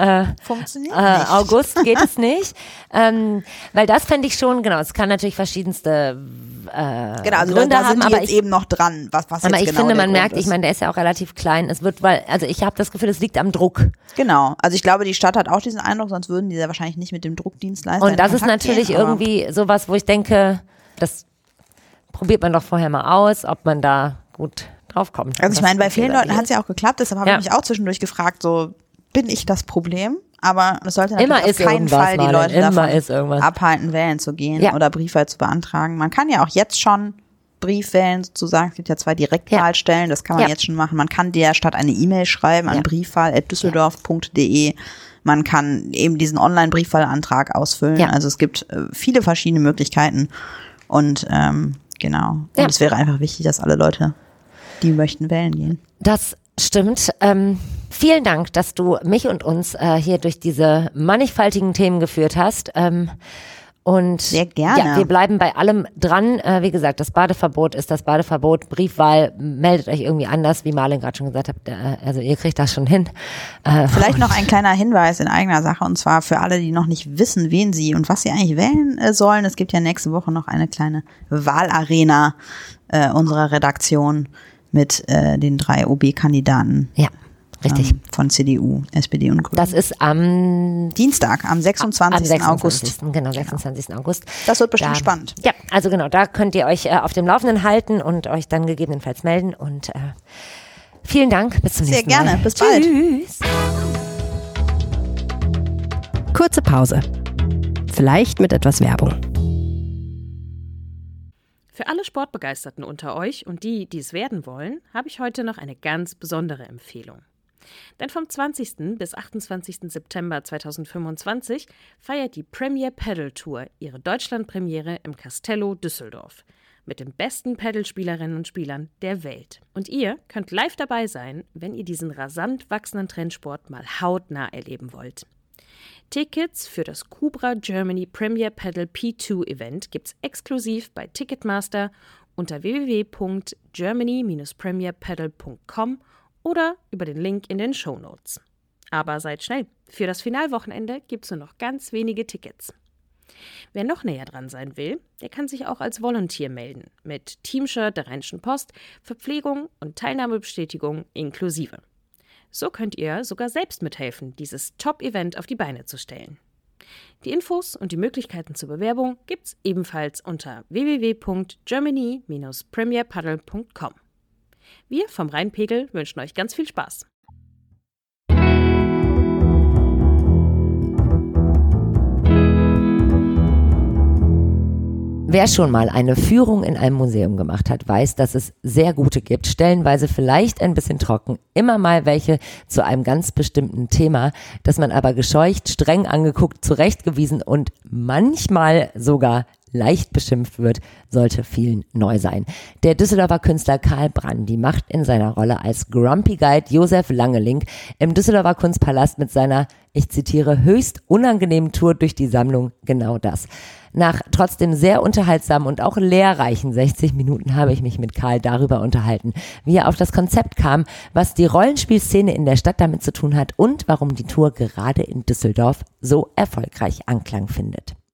August geht es nicht, weil das fände ich schon, genau, es kann natürlich verschiedenste genau, also Gründe da haben, sind aber jetzt eben noch dran, was jetzt aber ich genau finde, man der merkt, Grund ist. Ich meine, der ist ja auch relativ klein, also ich habe das Gefühl, es liegt am Druck. Genau, also ich glaube, die Stadt hat auch diesen Eindruck, sonst würden die ja wahrscheinlich nicht mit dem Druckdienstleister und das ist natürlich irgendwie sowas, wo ich denke, das probiert man doch vorher mal aus, ob man da gut draufkommt. Also ich meine, bei vielen Leuten hat es ja auch geklappt, deshalb habe ich mich auch zwischendurch gefragt, so, bin ich das Problem? Aber es sollte natürlich auf keinen Fall die Leute davon abhalten, wählen zu gehen oder Briefwahl zu beantragen. Man kann ja auch jetzt schon Brief wählen, sozusagen. Es gibt ja 2 Direktwahlstellen, das kann man jetzt schon machen. Man kann der Stadt eine E-Mail schreiben an briefwahl@düsseldorf.de. Man kann eben diesen Online-Briefwahlantrag ausfüllen. Ja. Also es gibt viele verschiedene Möglichkeiten. Und genau. Und es wäre einfach wichtig, dass alle Leute, die möchten, wählen gehen. Das stimmt. Vielen Dank, dass du mich und uns hier durch diese mannigfaltigen Themen geführt hast. Und sehr gerne. Ja, wir bleiben bei allem dran. Wie gesagt, das Badeverbot ist das Badeverbot. Briefwahl, meldet euch irgendwie anders, wie Marlin gerade schon gesagt hat. Also ihr kriegt das schon hin. Vielleicht noch ein kleiner Hinweis in eigener Sache, und zwar für alle, die noch nicht wissen, wen sie und was sie eigentlich wählen sollen. Es gibt ja nächste Woche noch eine kleine Wahlarena unserer Redaktion mit den 3 OB-Kandidaten. Ja. Richtig. Von CDU, SPD und Grünen. Das ist am Dienstag, am 26. August. Genau, 26. August. Das wird bestimmt spannend. Ja, also genau, da könnt ihr euch auf dem Laufenden halten und euch dann gegebenenfalls melden. Und vielen Dank, bis zum nächsten Mal. Sehr gerne, bis bald. Tschüss. Kurze Pause. Vielleicht mit etwas Werbung. Für alle Sportbegeisterten unter euch und die, die es werden wollen, habe ich heute noch eine ganz besondere Empfehlung. Denn vom 20. bis 28. September 2025 feiert die Premier Padel Tour ihre Deutschlandpremiere im Castello Düsseldorf mit den besten Paddelspielerinnen und Spielern der Welt. Und ihr könnt live dabei sein, wenn ihr diesen rasant wachsenden Trendsport mal hautnah erleben wollt. Tickets für das Cubra Germany Premier Padel P2 Event gibt's exklusiv bei Ticketmaster unter www.germany-premierpadel.com oder über den Link in den Shownotes. Aber seid schnell, für das Finalwochenende gibt's nur noch ganz wenige Tickets. Wer noch näher dran sein will, der kann sich auch als Volunteer melden, mit Teamshirt der Rheinischen Post, Verpflegung und Teilnahmebestätigung inklusive. So könnt ihr sogar selbst mithelfen, dieses Top-Event auf die Beine zu stellen. Die Infos und die Möglichkeiten zur Bewerbung gibt's ebenfalls unter www.germany-premierpadel.com. Wir vom Rheinpegel wünschen euch ganz viel Spaß. Wer schon mal eine Führung in einem Museum gemacht hat, weiß, dass es sehr gute gibt, stellenweise vielleicht ein bisschen trocken, immer mal welche zu einem ganz bestimmten Thema, das man aber gescheucht, streng angeguckt, zurechtgewiesen und manchmal sogar leicht beschimpft wird, sollte vielen neu sein. Der Düsseldorfer Künstler Karl Brandi macht in seiner Rolle als Grumpy Guide Josef Langeling im Düsseldorfer Kunstpalast mit seiner, ich zitiere, höchst unangenehmen Tour durch die Sammlung genau das. Nach trotzdem sehr unterhaltsamen und auch lehrreichen 60 Minuten habe ich mich mit Karl darüber unterhalten, wie er auf das Konzept kam, was die Rollenspielszene in der Stadt damit zu tun hat und warum die Tour gerade in Düsseldorf so erfolgreich Anklang findet.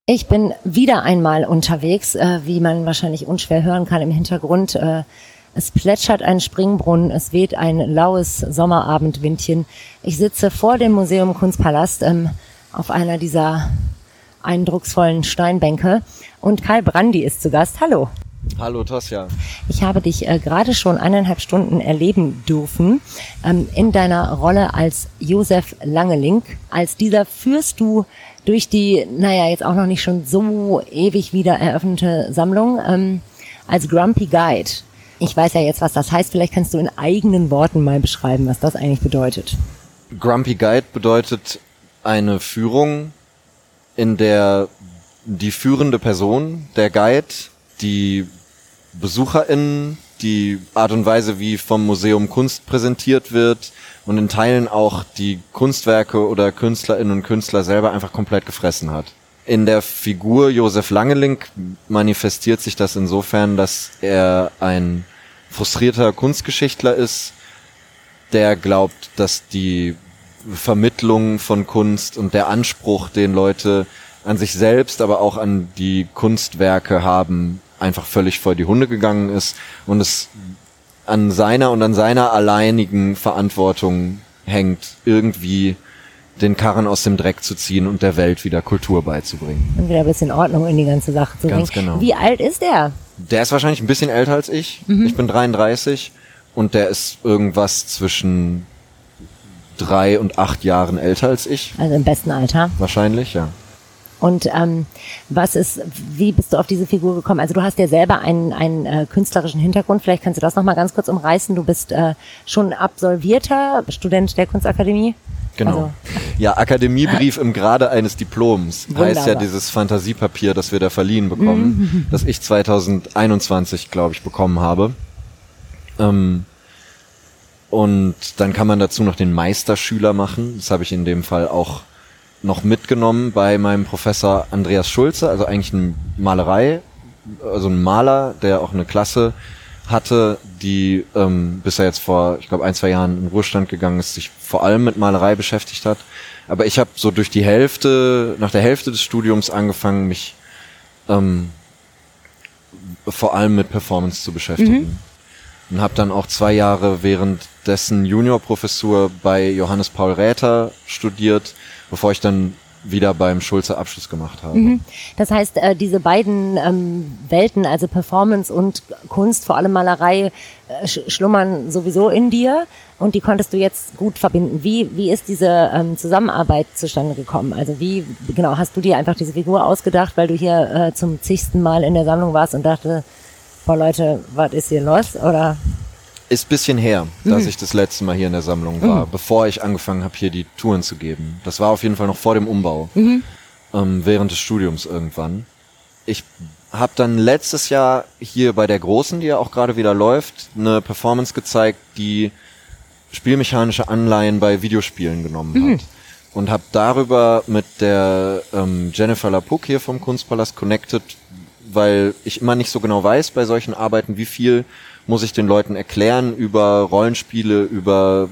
Ich bin wieder einmal unterwegs, wie man wahrscheinlich unschwer hören kann im Hintergrund. Es plätschert ein Springbrunnen, es weht ein laues Sommerabendwindchen. Ich sitze vor dem Museum Kunstpalast auf einer dieser eindrucksvollen Steinbänke und Kai Brandi ist zu Gast. Hallo. Hallo Tosja. Ich habe dich gerade schon 1,5 Stunden erleben dürfen in deiner Rolle als Josef Langeling. Als dieser führst du durch die, jetzt auch noch nicht schon so ewig wieder eröffnete Sammlung als Grumpy Guide. Ich weiß ja jetzt, was das heißt. Vielleicht kannst du in eigenen Worten mal beschreiben, was das eigentlich bedeutet. Grumpy Guide bedeutet eine Führung, in der die führende Person, der Guide, die BesucherInnen, die Art und Weise, wie vom Museum Kunst präsentiert wird und in Teilen auch die Kunstwerke oder KünstlerInnen und Künstler selber einfach komplett gefressen hat. In der Figur Josef Langeling manifestiert sich das insofern, dass er ein frustrierter Kunstgeschichtler ist, der glaubt, dass die Vermittlung von Kunst und der Anspruch, den Leute an sich selbst, aber auch an die Kunstwerke haben, einfach völlig vor die Hunde gegangen ist und es an seiner alleinigen Verantwortung hängt, irgendwie den Karren aus dem Dreck zu ziehen und der Welt wieder Kultur beizubringen. Und wieder ein bisschen Ordnung in die ganze Sache zu bringen. Ganz genau. Wie alt ist der? Der ist wahrscheinlich ein bisschen älter als ich. Ich bin 33 und der ist irgendwas zwischen 3 und 8 Jahren älter als ich. Also im besten Alter. Wahrscheinlich, ja. Und wie bist du auf diese Figur gekommen? Also du hast ja selber einen künstlerischen Hintergrund. Vielleicht kannst du das nochmal ganz kurz umreißen. Du bist schon absolvierter Student der Kunstakademie. Genau. Also. Ja, Akademiebrief im Grade eines Diploms Wunderbar. heißt ja dieses Fantasiepapier, das wir da verliehen bekommen, das ich 2021, glaube ich, bekommen habe. Und dann kann man dazu noch den Meisterschüler machen. Das habe ich in dem Fall auch noch mitgenommen bei meinem Professor Andreas Schulze, also eigentlich ein Maler, der auch eine Klasse hatte, die bis er jetzt vor, ich glaube, 1-2 Jahren in Ruhestand gegangen ist, sich vor allem mit Malerei beschäftigt hat. Aber ich habe so nach der Hälfte des Studiums angefangen, mich vor allem mit Performance zu beschäftigen. Und habe dann auch 2 Jahre währenddessen Juniorprofessur bei Johannes Paul Räther studiert, bevor ich dann wieder beim Schulze Abschluss gemacht habe. Das heißt, diese beiden Welten, also Performance und Kunst, vor allem Malerei, schlummern sowieso in dir und die konntest du jetzt gut verbinden. Wie ist diese Zusammenarbeit zustande gekommen? Also wie genau hast du dir einfach diese Figur ausgedacht, weil du hier zum zigsten Mal in der Sammlung warst und dachte, boah Leute, was ist hier los? Oder? Ist ein bisschen her, dass ich das letzte Mal hier in der Sammlung war, bevor ich angefangen habe, hier die Touren zu geben. Das war auf jeden Fall noch vor dem Umbau, während des Studiums irgendwann. Ich habe dann letztes Jahr hier bei der Großen, die ja auch gerade wieder läuft, eine Performance gezeigt, die spielmechanische Anleihen bei Videospielen genommen hat. Und habe darüber mit der Jennifer Lapuck hier vom Kunstpalast connected, weil ich immer nicht so genau weiß bei solchen Arbeiten, wie viel muss ich den Leuten erklären über Rollenspiele, über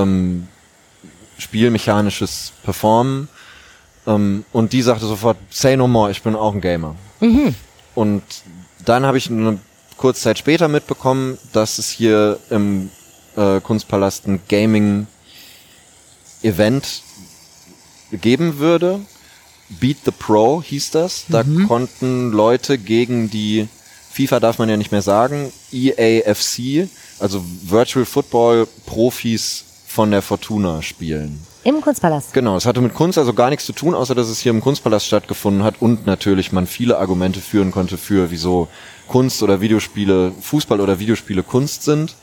spielmechanisches Performen. Und die sagte sofort, say no more, ich bin auch ein Gamer. Und dann habe ich eine kurze Zeit später mitbekommen, dass es hier im Kunstpalast ein Gaming-Event geben würde. Beat the Pro hieß das. Da konnten Leute gegen die FIFA darf man ja nicht mehr sagen, EAFC, also Virtual Football Profis von der Fortuna spielen. Im Kunstpalast? Genau, es hatte mit Kunst also gar nichts zu tun, außer dass es hier im Kunstpalast stattgefunden hat und natürlich man viele Argumente führen konnte für, wieso Kunst oder Videospiele, Fußball oder Videospiele Kunst sind.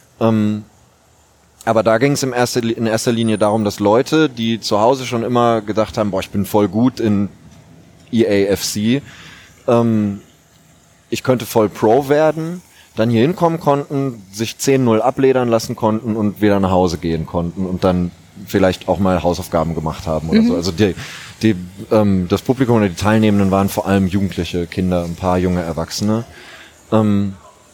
Aber da ging es in erster Linie darum, dass Leute, die zu Hause schon immer gedacht haben, boah, ich bin voll gut in EAFC, ich könnte voll Pro werden, dann hier hinkommen konnten, sich 10-0 abledern lassen konnten und wieder nach Hause gehen konnten und dann vielleicht auch mal Hausaufgaben gemacht haben oder so. Also das Publikum oder die Teilnehmenden waren vor allem Jugendliche, Kinder, ein paar junge Erwachsene.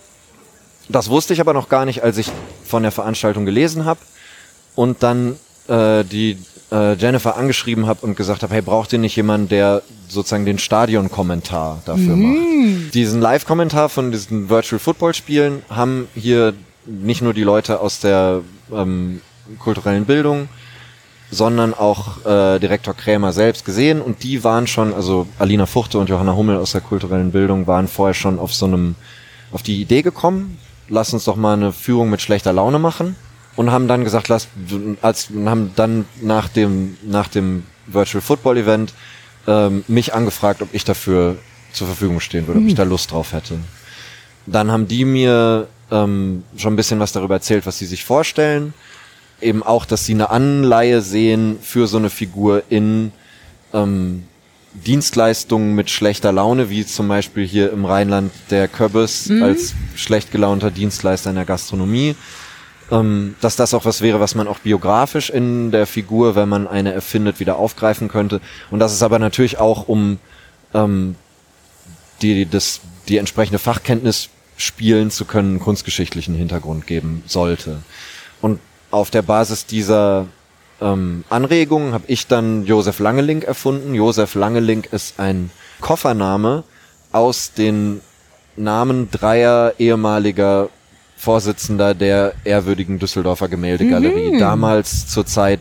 Das wusste ich aber noch gar nicht, als ich von der Veranstaltung gelesen habe. Und dann die Jennifer angeschrieben habe und gesagt habe, hey, braucht ihr nicht jemanden, der sozusagen den Stadion-Kommentar dafür macht? Diesen Live-Kommentar von diesen Virtual-Football-Spielen haben hier nicht nur die Leute aus der kulturellen Bildung, sondern auch Direktor Krämer selbst gesehen, und die waren schon, also Alina Fuchte und Johanna Hummel aus der kulturellen Bildung waren vorher schon auf die Idee gekommen, lass uns doch mal eine Führung mit schlechter Laune machen. Und haben dann gesagt, haben dann nach dem Virtual Football Event mich angefragt, ob ich dafür zur Verfügung stehen würde, ob ich da Lust drauf hätte. Dann haben die mir schon ein bisschen was darüber erzählt, was sie sich vorstellen. Eben auch, dass sie eine Anleihe sehen für so eine Figur in Dienstleistungen mit schlechter Laune, wie zum Beispiel hier im Rheinland der Köbbes als schlecht gelaunter Dienstleister in der Gastronomie. Dass das auch was wäre, was man auch biografisch in der Figur, wenn man eine erfindet, wieder aufgreifen könnte. Und dass es aber natürlich auch um die entsprechende Fachkenntnis spielen zu können, einen kunstgeschichtlichen Hintergrund geben sollte. Und auf der Basis dieser Anregungen habe ich dann Josef Langelink erfunden. Josef Langelink ist ein Koffername aus den Namen 3 ehemaliger Vorsitzender der ehrwürdigen Düsseldorfer Gemäldegalerie. Damals zur Zeit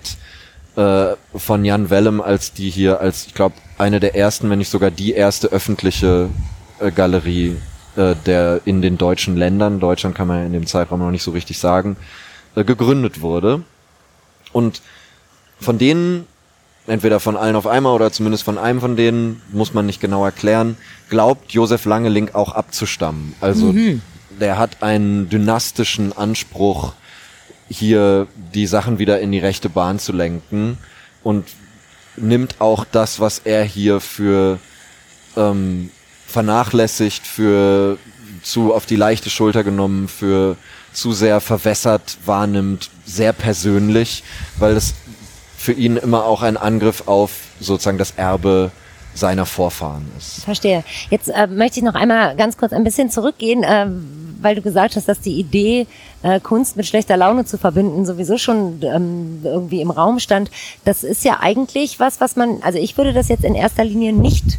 von Jan Wellem, als die hier ich glaube, eine der ersten, wenn nicht sogar die erste öffentliche Galerie der in den deutschen Ländern, Deutschland kann man ja in dem Zeitraum noch nicht so richtig sagen, gegründet wurde. Und von denen, entweder von allen auf einmal oder zumindest von einem von denen, muss man nicht genau erklären, glaubt Josef Langelink auch abzustammen. Also der hat einen dynastischen Anspruch, hier die Sachen wieder in die rechte Bahn zu lenken, und nimmt auch das, was er hier für vernachlässigt, für zu auf die leichte Schulter genommen, für zu sehr verwässert wahrnimmt, sehr persönlich, weil es für ihn immer auch ein Angriff auf sozusagen das Erbe seiner Vorfahren ist. Verstehe. Jetzt möchte ich noch einmal ganz kurz ein bisschen zurückgehen, weil du gesagt hast, dass die Idee, Kunst mit schlechter Laune zu verbinden, sowieso schon irgendwie im Raum stand. Das ist ja eigentlich was man, also ich würde das jetzt in erster Linie nicht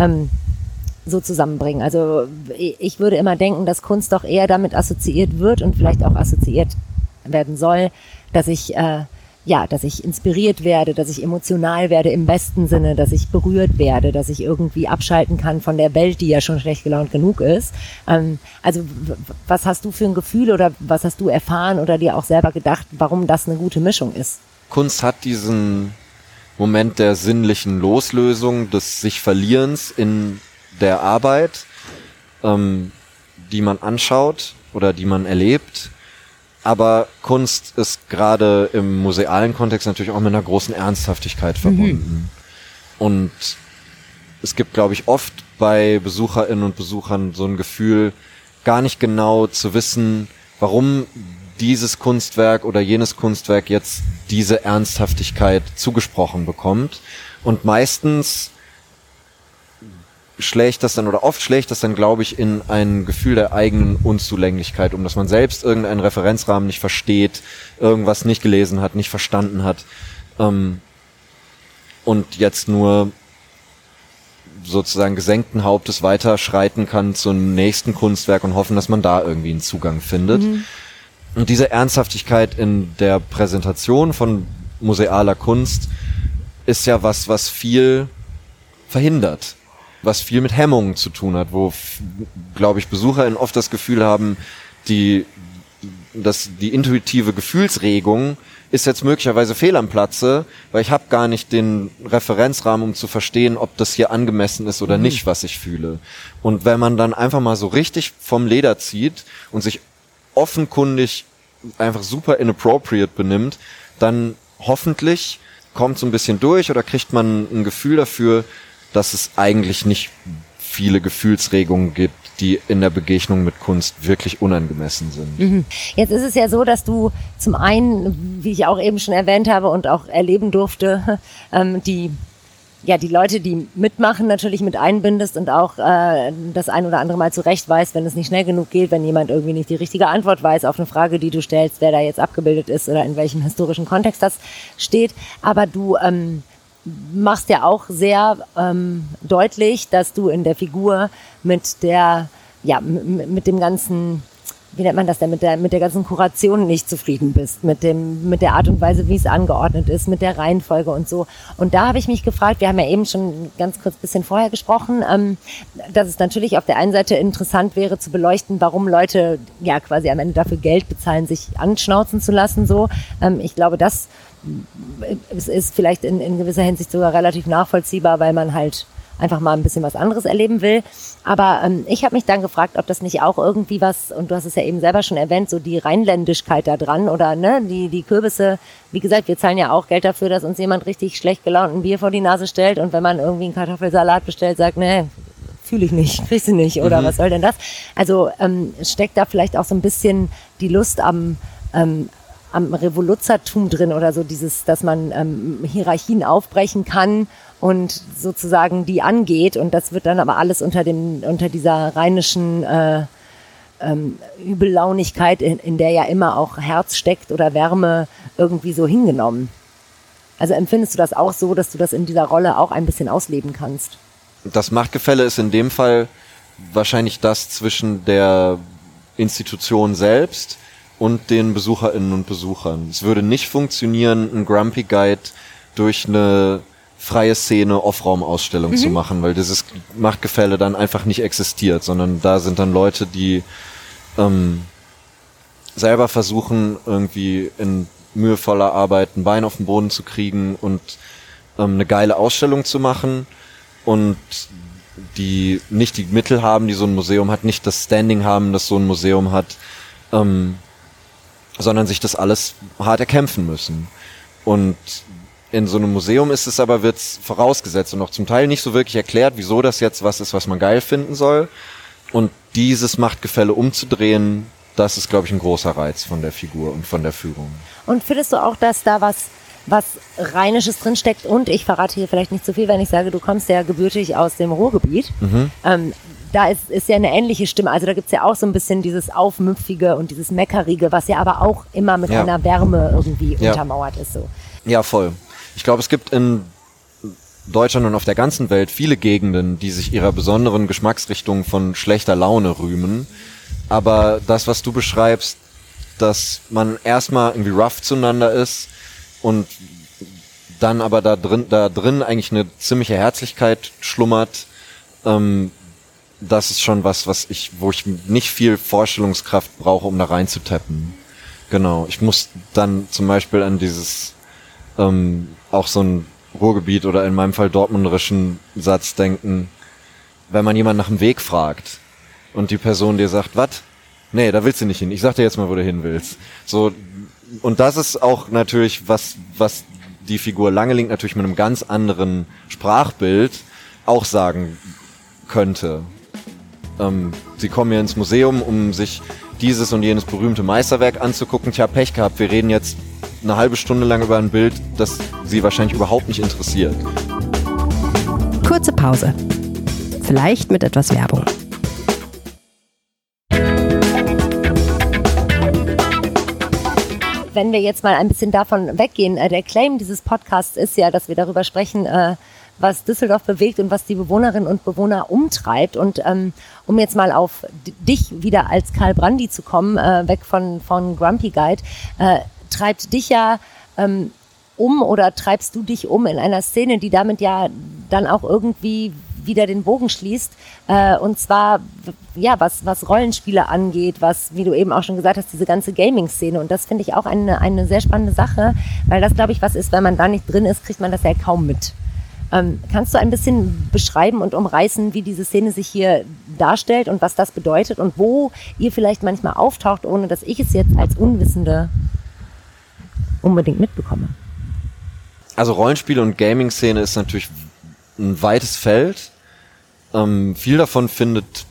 so zusammenbringen. Also ich würde immer denken, dass Kunst doch eher damit assoziiert wird und vielleicht auch assoziiert werden soll, dass ich inspiriert werde, dass ich emotional werde im besten Sinne, dass ich berührt werde, dass ich irgendwie abschalten kann von der Welt, die ja schon schlecht gelaunt genug ist. Also was hast du für ein Gefühl oder was hast du erfahren oder dir auch selber gedacht, warum das eine gute Mischung ist? Kunst hat diesen Moment der sinnlichen Loslösung, des sich Verlierens in der Arbeit, die man anschaut oder die man erlebt. Aber Kunst ist gerade im musealen Kontext natürlich auch mit einer großen Ernsthaftigkeit verbunden. Und es gibt, glaube ich, oft bei Besucherinnen und Besuchern so ein Gefühl, gar nicht genau zu wissen, warum dieses Kunstwerk oder jenes Kunstwerk jetzt diese Ernsthaftigkeit zugesprochen bekommt. Und meistens oft schlägt das dann, glaube ich, in ein Gefühl der eigenen Unzulänglichkeit, dass man selbst irgendeinen Referenzrahmen nicht versteht, irgendwas nicht gelesen hat, nicht verstanden hat, und jetzt nur sozusagen gesenkten Hauptes weiterschreiten kann zum nächsten Kunstwerk und hoffen, dass man da irgendwie einen Zugang findet. Und diese Ernsthaftigkeit in der Präsentation von musealer Kunst ist ja was viel verhindert, was viel mit Hemmungen zu tun hat, wo, glaube ich, BesucherInnen oft das Gefühl haben, dass die intuitive Gefühlsregung ist jetzt möglicherweise fehl am Platze, weil ich habe gar nicht den Referenzrahmen, um zu verstehen, ob das hier angemessen ist oder nicht, was ich fühle. Und wenn man dann einfach mal so richtig vom Leder zieht und sich offenkundig einfach super inappropriate benimmt, dann hoffentlich kommt so ein bisschen durch oder kriegt man ein Gefühl dafür, dass es eigentlich nicht viele Gefühlsregungen gibt, die in der Begegnung mit Kunst wirklich unangemessen sind. Jetzt ist es ja so, dass du zum einen, wie ich auch eben schon erwähnt habe und auch erleben durfte, die die Leute, die mitmachen, natürlich mit einbindest und auch das ein oder andere Mal zurecht weißt, wenn es nicht schnell genug geht, wenn jemand irgendwie nicht die richtige Antwort weiß auf eine Frage, die du stellst, wer da jetzt abgebildet ist oder in welchem historischen Kontext das steht. Aber du machst ja auch sehr deutlich, dass du in der Figur mit dem ganzen, wie nennt man das denn, mit der ganzen Kuration nicht zufrieden bist, mit der Art und Weise, wie es angeordnet ist, mit der Reihenfolge und so. Und da habe ich mich gefragt, wir haben ja eben schon ganz kurz ein bisschen vorher gesprochen, dass es natürlich auf der einen Seite interessant wäre zu beleuchten, warum Leute ja quasi am Ende dafür Geld bezahlen, sich anschnauzen zu lassen, so. Ich glaube, das ist vielleicht in gewisser Hinsicht sogar relativ nachvollziehbar, weil man halt einfach mal ein bisschen was anderes erleben will. Aber ich habe mich dann gefragt, ob das nicht auch irgendwie was, und du hast es ja eben selber schon erwähnt, so die Rheinländischkeit da dran oder ne, die Kürbisse, wie gesagt, wir zahlen ja auch Geld dafür, dass uns jemand richtig schlecht gelaunt ein Bier vor die Nase stellt und wenn man irgendwie einen Kartoffelsalat bestellt, sagt, nee, fühle ich nicht, kriegst du nicht oder was soll denn das? Also steckt da vielleicht auch so ein bisschen die Lust am Revoluzertum drin oder so dieses, dass man Hierarchien aufbrechen kann und sozusagen die angeht und das wird dann aber alles unter dieser rheinischen Übellaunigkeit, in der ja immer auch Herz steckt oder Wärme irgendwie so hingenommen. Also empfindest du das auch so, dass du das in dieser Rolle auch ein bisschen ausleben kannst? Das Machtgefälle ist in dem Fall wahrscheinlich das zwischen der Institution selbst und den Besucherinnen und Besuchern. Es würde nicht funktionieren, einen Grumpy Guide durch eine freie Szene Off-Raum-Ausstellung zu machen, weil dieses Machtgefälle dann einfach nicht existiert, sondern da sind dann Leute, die selber versuchen, irgendwie in mühevoller Arbeit ein Bein auf den Boden zu kriegen und eine geile Ausstellung zu machen und die nicht die Mittel haben, die so ein Museum hat, nicht das Standing haben, das so ein Museum hat, sondern sich das alles hart erkämpfen müssen. Und in so einem Museum ist es aber, wird's vorausgesetzt und auch zum Teil nicht so wirklich erklärt, wieso das jetzt was ist, was man geil finden soll. Und dieses Machtgefälle umzudrehen, das ist, glaube ich, ein großer Reiz von der Figur und von der Führung. Und findest du auch, dass da was Rheinisches drinsteckt? Und ich verrate hier vielleicht nicht zu viel, wenn ich sage, du kommst ja gebürtig aus dem Ruhrgebiet. Da ist ja eine ähnliche Stimme. Also da gibt's ja auch so ein bisschen dieses Aufmüpfige und dieses Meckerige, was ja aber auch immer mit einer Wärme irgendwie untermauert ist. So. Ja, voll. Ich glaube, es gibt in Deutschland und auf der ganzen Welt viele Gegenden, die sich ihrer besonderen Geschmacksrichtung von schlechter Laune rühmen. Aber das, was du beschreibst, dass man erstmal irgendwie rough zueinander ist und dann aber da drin eigentlich eine ziemliche Herzlichkeit schlummert, das ist schon was, wo ich nicht viel Vorstellungskraft brauche, um da reinzutappen. Genau. Ich muss dann zum Beispiel an dieses auch so ein Ruhrgebiet oder in meinem Fall dortmunderischen Satz denken, wenn man jemanden nach dem Weg fragt und die Person dir sagt, was? Nee, da willst du nicht hin. Ich sag dir jetzt mal, wo du hin willst. So, und das ist auch natürlich was die Figur Langelink natürlich mit einem ganz anderen Sprachbild auch sagen könnte. Sie kommen ja ins Museum, um sich dieses und jenes berühmte Meisterwerk anzugucken. Tja, Pech gehabt, wir reden jetzt eine halbe Stunde lang über ein Bild, das Sie wahrscheinlich überhaupt nicht interessiert. Kurze Pause. Vielleicht mit etwas Werbung. Wenn wir jetzt mal ein bisschen davon weggehen, der Claim dieses Podcasts ist ja, dass wir darüber sprechen, was Düsseldorf bewegt und was die Bewohnerinnen und Bewohner umtreibt. Und um jetzt mal auf dich wieder als Karl Brandi zu kommen, weg von Grumpy Guide, treibt dich ja oder treibst du dich um in einer Szene, die damit ja dann auch irgendwie wieder den Bogen schließt, und zwar ja was Rollenspiele angeht, was, wie du eben auch schon gesagt hast, diese ganze Gaming-Szene, und das finde ich auch eine sehr spannende Sache, weil das, glaube ich, was ist, wenn man da nicht drin ist, kriegt man das ja kaum mit. Kannst du ein bisschen beschreiben und umreißen, wie diese Szene sich hier darstellt und was das bedeutet und wo ihr vielleicht manchmal auftaucht, ohne dass ich es jetzt als Unwissende unbedingt mitbekomme? Also Rollenspiele und Gaming-Szene ist natürlich ein weites Feld. Viel davon findet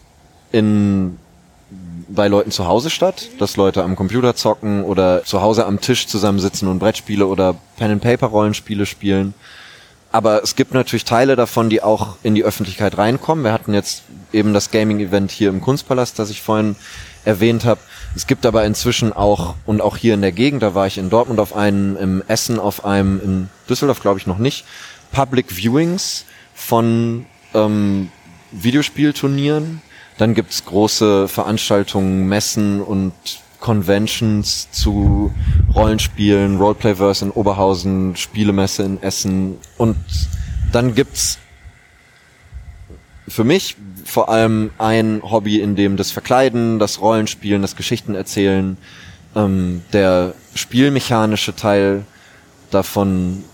bei Leuten zu Hause statt, dass Leute am Computer zocken oder zu Hause am Tisch zusammensitzen und Brettspiele oder Pen-and-Paper-Rollenspiele spielen. Aber es gibt natürlich Teile davon, die auch in die Öffentlichkeit reinkommen. Wir hatten jetzt eben das Gaming-Event hier im Kunstpalast, das ich vorhin erwähnt habe. Es gibt aber inzwischen auch, und auch hier in der Gegend, da war ich in Dortmund auf einem, im Essen auf einem, in Düsseldorf glaube ich noch nicht, Public Viewings von Videospielturnieren. Dann gibt's große Veranstaltungen, Messen und Conventions zu Rollenspielen, Roleplayverse in Oberhausen, Spielemesse in Essen. Und dann gibt's für mich vor allem ein Hobby, in dem das Verkleiden, das Rollenspielen, das Geschichtenerzählen, der spielmechanische Teil davon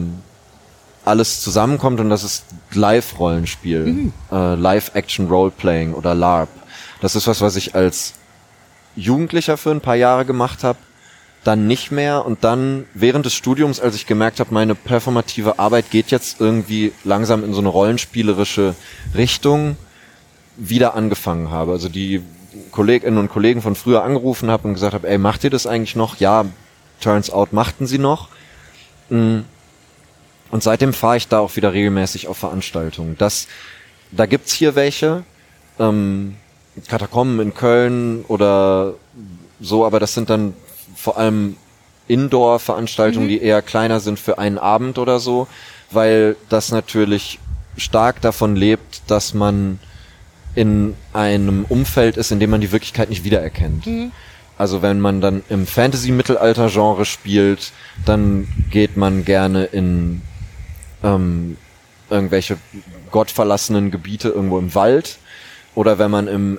alles zusammenkommt, und das ist Live-Rollenspiel, Live-Action-Roleplaying oder LARP. Das ist was ich als Jugendlicher für ein paar Jahre gemacht habe, dann nicht mehr, und dann während des Studiums, als ich gemerkt habe, meine performative Arbeit geht jetzt irgendwie langsam in so eine rollenspielerische Richtung, wieder angefangen habe. Also die Kolleginnen und Kollegen von früher angerufen habe und gesagt habe, ey, macht ihr das eigentlich noch? Ja, turns out machten sie noch. Und seitdem fahre ich da auch wieder regelmäßig auf Veranstaltungen. Da gibt's hier welche, Katakomben in Köln oder so, aber das sind dann vor allem Indoor-Veranstaltungen, die eher kleiner sind für einen Abend oder so, weil das natürlich stark davon lebt, dass man in einem Umfeld ist, in dem man die Wirklichkeit nicht wiedererkennt. Also wenn man dann im Fantasy-Mittelalter-Genre spielt, dann geht man gerne in irgendwelche gottverlassenen Gebiete irgendwo im Wald. Oder wenn man im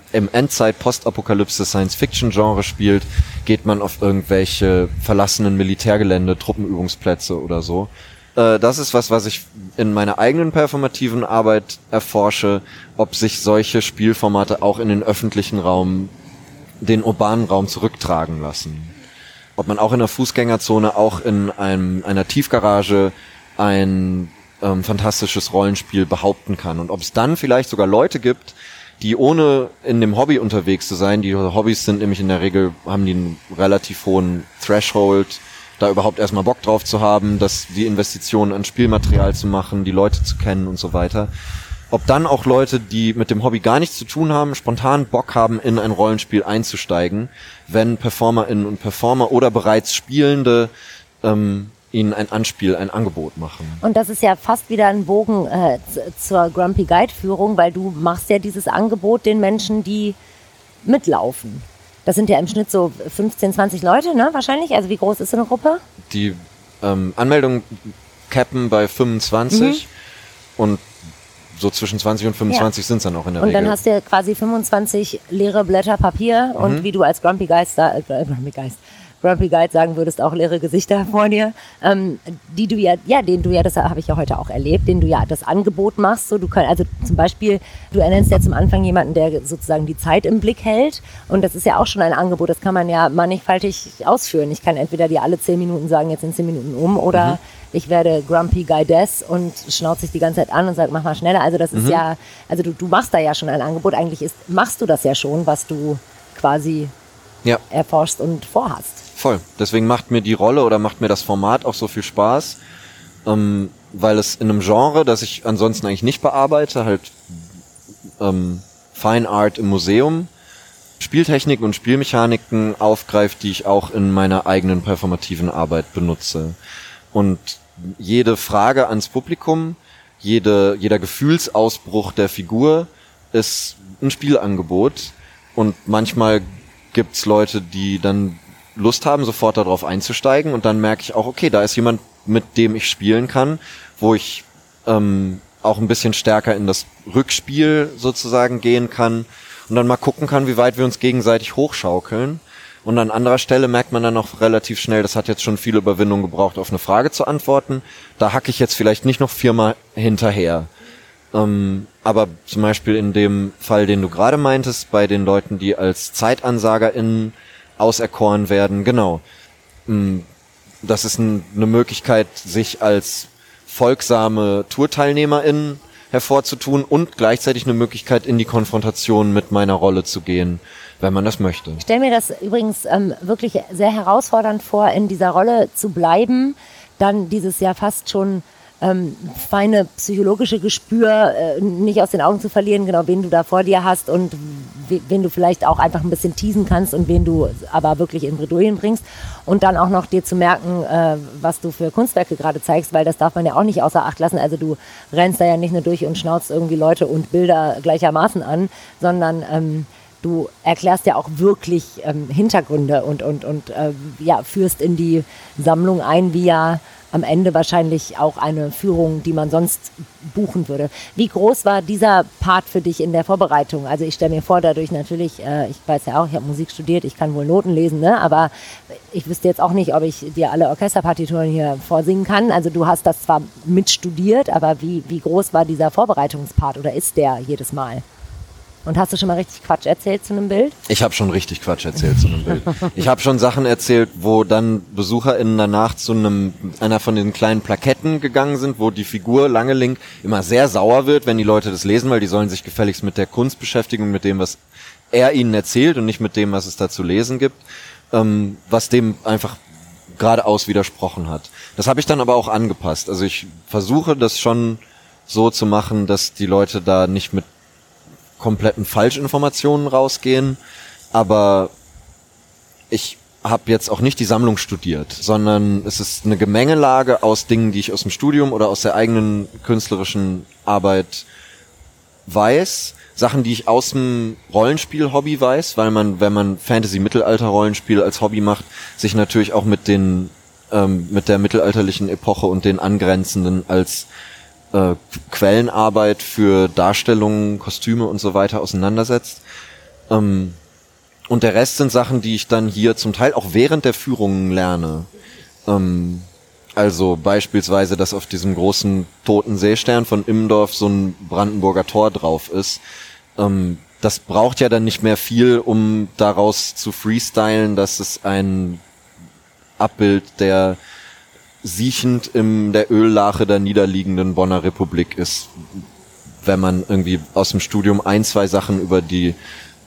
Endzeit-Postapokalypse-Science-Fiction-Genre spielt, geht man auf irgendwelche verlassenen Militärgelände, Truppenübungsplätze oder so. Das ist was ich in meiner eigenen performativen Arbeit erforsche, ob sich solche Spielformate auch in den öffentlichen Raum, den urbanen Raum zurücktragen lassen. Ob man auch in der Fußgängerzone, auch in einer Tiefgarage ein fantastisches Rollenspiel behaupten kann. Und ob es dann vielleicht sogar Leute gibt, die ohne in dem Hobby unterwegs zu sein, die Hobbys sind nämlich in der Regel, haben die einen relativ hohen Threshold, da überhaupt erstmal Bock drauf zu haben, die Investitionen an Spielmaterial zu machen, die Leute zu kennen und so weiter. Ob dann auch Leute, die mit dem Hobby gar nichts zu tun haben, spontan Bock haben, in ein Rollenspiel einzusteigen, wenn PerformerInnen und Performer oder bereits Spielende ihnen ein Angebot machen. Und das ist ja fast wieder ein Bogen zur Grumpy Guide-Führung, weil du machst ja dieses Angebot den Menschen, die mitlaufen. Das sind ja im Schnitt so 15, 20 Leute, ne, wahrscheinlich? Also wie groß ist so eine Gruppe? Die Anmeldungen cappen bei 25 und so zwischen 20 und 25 sind es dann auch in der Regel. Und dann hast du ja quasi 25 leere Blätter Papier und wie du als Grumpy Guide sagen würdest, auch leere Gesichter vor dir, denen du ja, das habe ich ja heute auch erlebt, denen du ja das Angebot machst. So, also zum Beispiel, du ernennst ja zum Anfang jemanden, der sozusagen die Zeit im Blick hält, und das ist ja auch schon ein Angebot, das kann man ja mannigfaltig ausführen. Ich kann entweder dir alle 10 Minuten sagen, jetzt sind 10 Minuten um, oder ich werde Grumpy Guidess und schnauze sich die ganze Zeit an und sage, mach mal schneller. Also das ist ja, also du machst da ja schon ein Angebot, eigentlich machst du das ja schon, was du quasi erforschst und vorhast. Voll. Deswegen macht mir die Rolle oder macht mir das Format auch so viel Spaß, weil es in einem Genre, das ich ansonsten eigentlich nicht bearbeite, halt Fine Art im Museum, Spieltechniken und Spielmechaniken aufgreift, die ich auch in meiner eigenen performativen Arbeit benutze. Und jede Frage ans Publikum, jeder Gefühlsausbruch der Figur ist ein Spielangebot, und manchmal gibt's Leute, die dann Lust haben, sofort darauf einzusteigen, und dann merke ich auch, okay, da ist jemand, mit dem ich spielen kann, wo ich auch ein bisschen stärker in das Rückspiel sozusagen gehen kann und dann mal gucken kann, wie weit wir uns gegenseitig hochschaukeln. Und an anderer Stelle merkt man dann auch relativ schnell, das hat jetzt schon viel Überwindung gebraucht, auf eine Frage zu antworten. Da hacke ich jetzt vielleicht nicht noch 4-mal hinterher. Aber zum Beispiel in dem Fall, den du gerade meintest, bei den Leuten, die als ZeitansagerInnen auserkoren werden, genau. Das ist eine Möglichkeit, sich als folgsame TourteilnehmerInnen hervorzutun und gleichzeitig eine Möglichkeit, in die Konfrontation mit meiner Rolle zu gehen, wenn man das möchte. Ich stelle mir das übrigens wirklich sehr herausfordernd vor, in dieser Rolle zu bleiben, dann dieses ja fast schon feine psychologische Gespür nicht aus den Augen zu verlieren, genau wen du da vor dir hast und wen du vielleicht auch einfach ein bisschen teasen kannst und wen du aber wirklich in Bredouillen bringst und dann auch noch dir zu merken, was du für Kunstwerke gerade zeigst, weil das darf man ja auch nicht außer Acht lassen. Also du rennst da ja nicht nur durch und schnauzt irgendwie Leute und Bilder gleichermaßen an, sondern du erklärst ja auch wirklich Hintergründe und führst in die Sammlung ein, wie ja am Ende wahrscheinlich auch eine Führung, die man sonst buchen würde. Wie groß war dieser Part für dich in der Vorbereitung? Also ich stelle mir vor, dadurch natürlich, ich weiß ja auch, ich habe Musik studiert, ich kann wohl Noten lesen, ne? Aber ich wüsste jetzt auch nicht, ob ich dir alle Orchesterpartituren hier vorsingen kann. Also du hast das zwar mitstudiert, aber wie groß war dieser Vorbereitungspart oder ist der jedes Mal? Und hast du schon mal richtig Quatsch erzählt zu einem Bild? Ich habe schon richtig Quatsch erzählt zu einem Bild. Ich habe schon Sachen erzählt, wo dann BesucherInnen danach zu einer von den kleinen Plaketten gegangen sind, wo die Figur Langeling immer sehr sauer wird, wenn die Leute das lesen, weil die sollen sich gefälligst mit der Kunst beschäftigen, mit dem, was er ihnen erzählt und nicht mit dem, was es da zu lesen gibt, was dem einfach geradeaus widersprochen hat. Das habe ich dann aber auch angepasst. Also ich versuche das schon so zu machen, dass die Leute da nicht mit kompletten Falschinformationen rausgehen, aber ich habe jetzt auch nicht die Sammlung studiert, sondern es ist eine Gemengelage aus Dingen, die ich aus dem Studium oder aus der eigenen künstlerischen Arbeit weiß, Sachen, die ich aus dem Rollenspiel-Hobby weiß, weil man, wenn man Fantasy-Mittelalter-Rollenspiel als Hobby macht, sich natürlich auch mit der mittelalterlichen Epoche und den angrenzenden als Quellenarbeit für Darstellungen, Kostüme und so weiter auseinandersetzt. Und der Rest sind Sachen, die ich dann hier zum Teil auch während der Führungen lerne. Also beispielsweise, dass auf diesem großen toten Seestern von Immendorf so ein Brandenburger Tor drauf ist. Das braucht ja dann nicht mehr viel, um daraus zu freestylen, dass es ein Abbild der siechend in der Öllache der niederliegenden Bonner Republik ist, wenn man irgendwie aus dem Studium 2 Sachen über den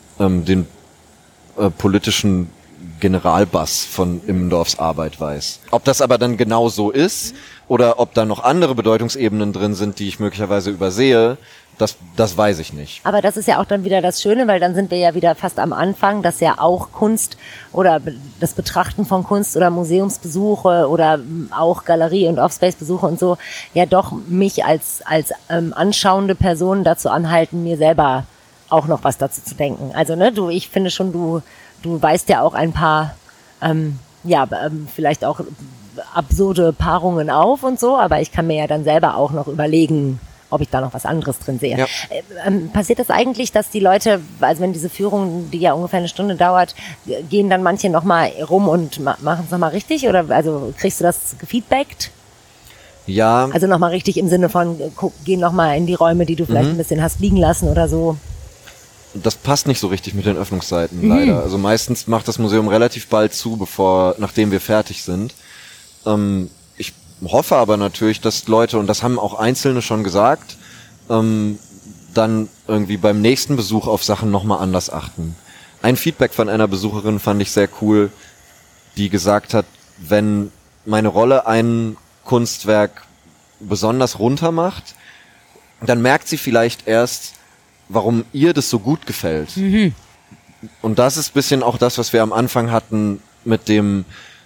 politischen Generalbass von Immendorfs Arbeit weiß. Ob das aber dann genau so ist oder ob da noch andere Bedeutungsebenen drin sind, die ich möglicherweise übersehe, das weiß ich nicht. Aber das ist ja auch dann wieder das Schöne, weil dann sind wir ja wieder fast am Anfang, dass ja auch Kunst oder das Betrachten von Kunst oder Museumsbesuche oder auch Galerie- und Offspace-Besuche und so ja doch mich als anschauende Person dazu anhalten, mir selber auch noch was dazu zu denken. Also ich finde schon, du weist ja auch ein paar vielleicht auch absurde Paarungen auf und so, aber ich kann mir ja dann selber auch noch überlegen, ob ich da noch was anderes drin sehe. Ja. Passiert das eigentlich, dass die Leute, also wenn diese Führung, die ja ungefähr eine Stunde dauert, gehen dann manche nochmal rum und machen es nochmal richtig? Oder also kriegst du das gefeedbackt? Ja. Also nochmal richtig im Sinne von, geh nochmal in die Räume, die du vielleicht ein bisschen hast liegen lassen oder so? Das passt nicht so richtig mit den Öffnungszeiten, leider. Also meistens macht das Museum relativ bald zu, nachdem wir fertig sind. Ich hoffe aber natürlich, dass Leute, und das haben auch Einzelne schon gesagt, dann irgendwie beim nächsten Besuch auf Sachen nochmal anders achten. Ein Feedback von einer Besucherin fand ich sehr cool, die gesagt hat, wenn meine Rolle ein Kunstwerk besonders runter macht, dann merkt sie vielleicht erst, warum ihr das so gut gefällt. Und das ist ein bisschen auch das, was wir am Anfang hatten mit dem,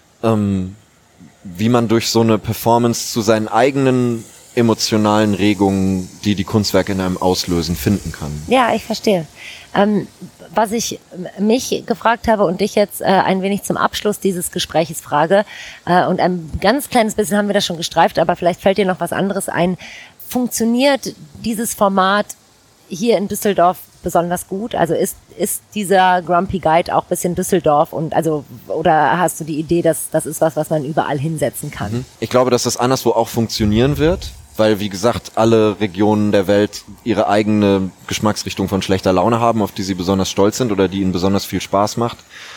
wie man durch so eine Performance zu seinen eigenen emotionalen Regungen, die Kunstwerke in einem auslösen, finden kann. Ja, ich verstehe. Was ich mich gefragt habe und dich jetzt ein wenig zum Abschluss dieses Gespräches frage, und ein ganz kleines bisschen haben wir das schon gestreift, aber vielleicht fällt dir noch was anderes ein. Funktioniert dieses Format hier in Düsseldorf besonders gut? Also ist dieser Grumpy Guide auch ein bisschen Düsseldorf oder hast du die Idee, dass das ist was man überall hinsetzen kann? Ich glaube, dass das anderswo auch funktionieren wird, weil, wie gesagt, alle Regionen der Welt ihre eigene Geschmacksrichtung von schlechter Laune haben, auf die sie besonders stolz sind oder die ihnen besonders viel Spaß macht.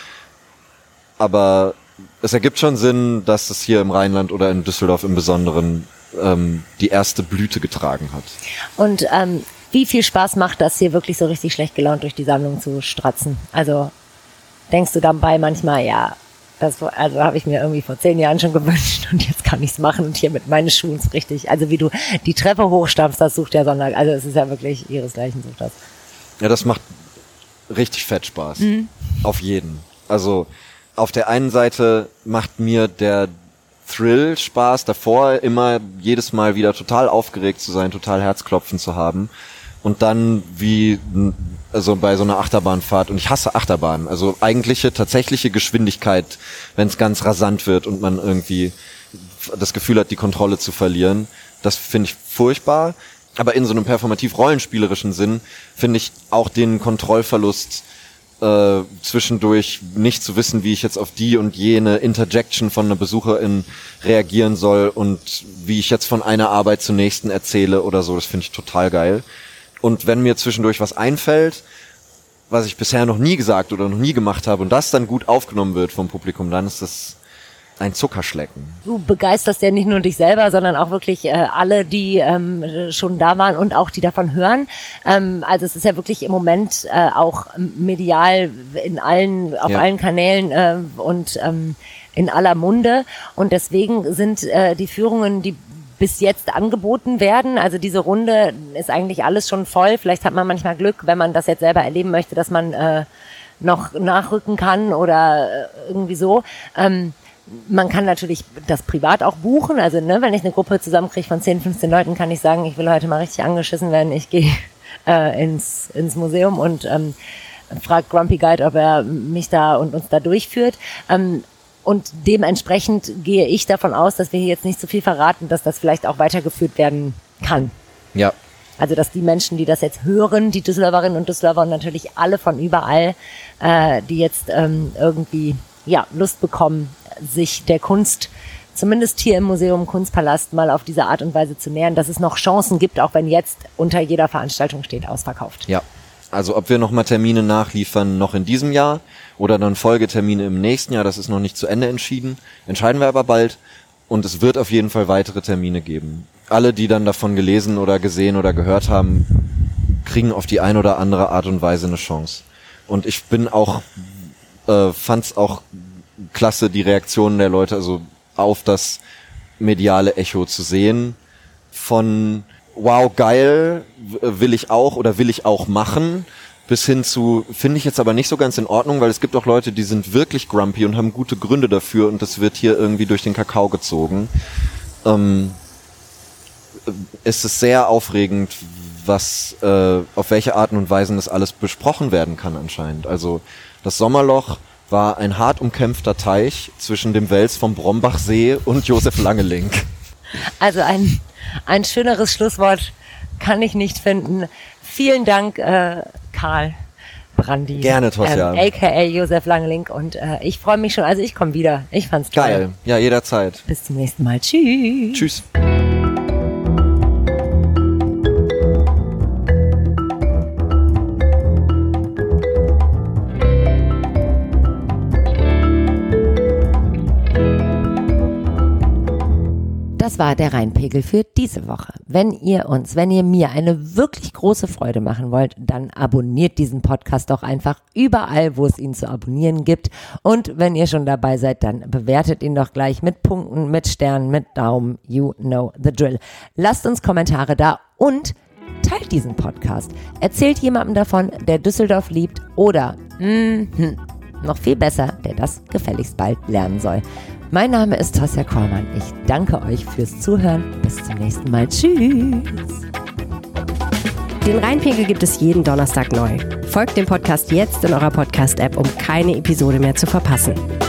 Aber es ergibt schon Sinn, dass es hier im Rheinland oder in Düsseldorf im Besonderen die erste Blüte getragen hat. Und wie viel Spaß macht das, hier wirklich so richtig schlecht gelaunt durch die Sammlung zu stratzen? Also denkst du dabei manchmal, ja, das ist jetzt aber auch ein bisschen viel? Oder ist das Also habe ich mir irgendwie vor 10 Jahren schon gewünscht und jetzt kann ich es machen und hier mit meinen Schuhen ist richtig. Also wie du die Treppe hochstampfst, das sucht ja Sonntag. Also es ist ja wirklich ihresgleichen sucht das. Ja, das macht richtig fett Spaß. Auf jeden. Also auf der einen Seite macht mir der Thrill Spaß, davor immer jedes Mal wieder total aufgeregt zu sein, total Herzklopfen zu haben. Und dann also bei so einer Achterbahnfahrt, und ich hasse Achterbahnen, also tatsächliche Geschwindigkeit, wenn es ganz rasant wird und man irgendwie das Gefühl hat, die Kontrolle zu verlieren, das finde ich furchtbar. Aber in so einem performativ-rollenspielerischen Sinn finde ich auch den Kontrollverlust zwischendurch nicht zu wissen, wie ich jetzt auf die und jene Interjection von einer Besucherin reagieren soll und wie ich jetzt von einer Arbeit zur nächsten erzähle oder so, das finde ich total geil. Und wenn mir zwischendurch was einfällt, was ich bisher noch nie gesagt oder noch nie gemacht habe und das dann gut aufgenommen wird vom Publikum, dann ist das ein Zuckerschlecken. Du begeisterst ja nicht nur dich selber, sondern auch wirklich alle, die schon da waren und auch die davon hören. Also es ist ja wirklich im Moment auch medial auf allen Kanälen und in aller Munde. Und deswegen sind die Führungen, die bis jetzt angeboten werden, also diese Runde ist eigentlich alles schon voll. Vielleicht hat man manchmal Glück, wenn man das jetzt selber erleben möchte, dass man noch nachrücken kann oder irgendwie so. Man kann natürlich das privat auch buchen, also wenn ich eine Gruppe zusammenkriege von 10, 15 Leuten, kann ich sagen, ich will heute mal richtig angeschissen werden, ich gehe ins Museum und frage Grumpy Guide, ob er mich da und uns da durchführt. Und dementsprechend gehe ich davon aus, dass wir hier jetzt nicht zu viel verraten, dass das vielleicht auch weitergeführt werden kann. Ja. Also dass die Menschen, die das jetzt hören, die Düsseldorferinnen und Düsseldorfer und natürlich alle von überall, die jetzt irgendwie Lust bekommen, sich der Kunst, zumindest hier im Museum Kunstpalast, mal auf diese Art und Weise zu nähern, dass es noch Chancen gibt, auch wenn jetzt unter jeder Veranstaltung steht, ausverkauft. Ja, also ob wir nochmal Termine nachliefern, noch in diesem Jahr oder dann Folgetermine im nächsten Jahr, das ist noch nicht zu Ende entschieden. Entscheiden wir aber bald und es wird auf jeden Fall weitere Termine geben. Alle, die dann davon gelesen oder gesehen oder gehört haben, kriegen auf die eine oder andere Art und Weise eine Chance. Und ich bin auch fand's auch klasse, die Reaktionen der Leute, also auf das mediale Echo zu sehen, von wow, geil, will ich auch machen, bis hin zu, finde ich jetzt aber nicht so ganz in Ordnung, weil es gibt auch Leute, die sind wirklich grumpy und haben gute Gründe dafür und das wird hier irgendwie durch den Kakao gezogen. Es ist sehr aufregend, auf welche Arten und Weisen das alles besprochen werden kann anscheinend. Also das Sommerloch war ein hart umkämpfter Teich zwischen dem Wels vom Brombachsee und Josef Langeling. Also ein schöneres Schlusswort kann ich nicht finden. Vielen Dank, Karl Brandi. Gerne, Tosja. A.k.a. Josef Langeling. Und ich freue mich schon, also ich komme wieder. Ich fand's toll. Geil, ja, jederzeit. Bis zum nächsten Mal. Tschüss. Tschüss. Das war der Rheinpegel für diese Woche. Wenn ihr mir eine wirklich große Freude machen wollt, dann abonniert diesen Podcast doch einfach überall, wo es ihn zu abonnieren gibt. Und wenn ihr schon dabei seid, dann bewertet ihn doch gleich mit Punkten, mit Sternen, mit Daumen. You know the drill. Lasst uns Kommentare da und teilt diesen Podcast. Erzählt jemandem davon, der Düsseldorf liebt oder, noch viel besser, der das gefälligst bald lernen soll. Mein Name ist Tosja Kormann. Ich danke euch fürs Zuhören. Bis zum nächsten Mal. Tschüss. Den Rheinpegel gibt es jeden Donnerstag neu. Folgt dem Podcast jetzt in eurer Podcast-App, um keine Episode mehr zu verpassen.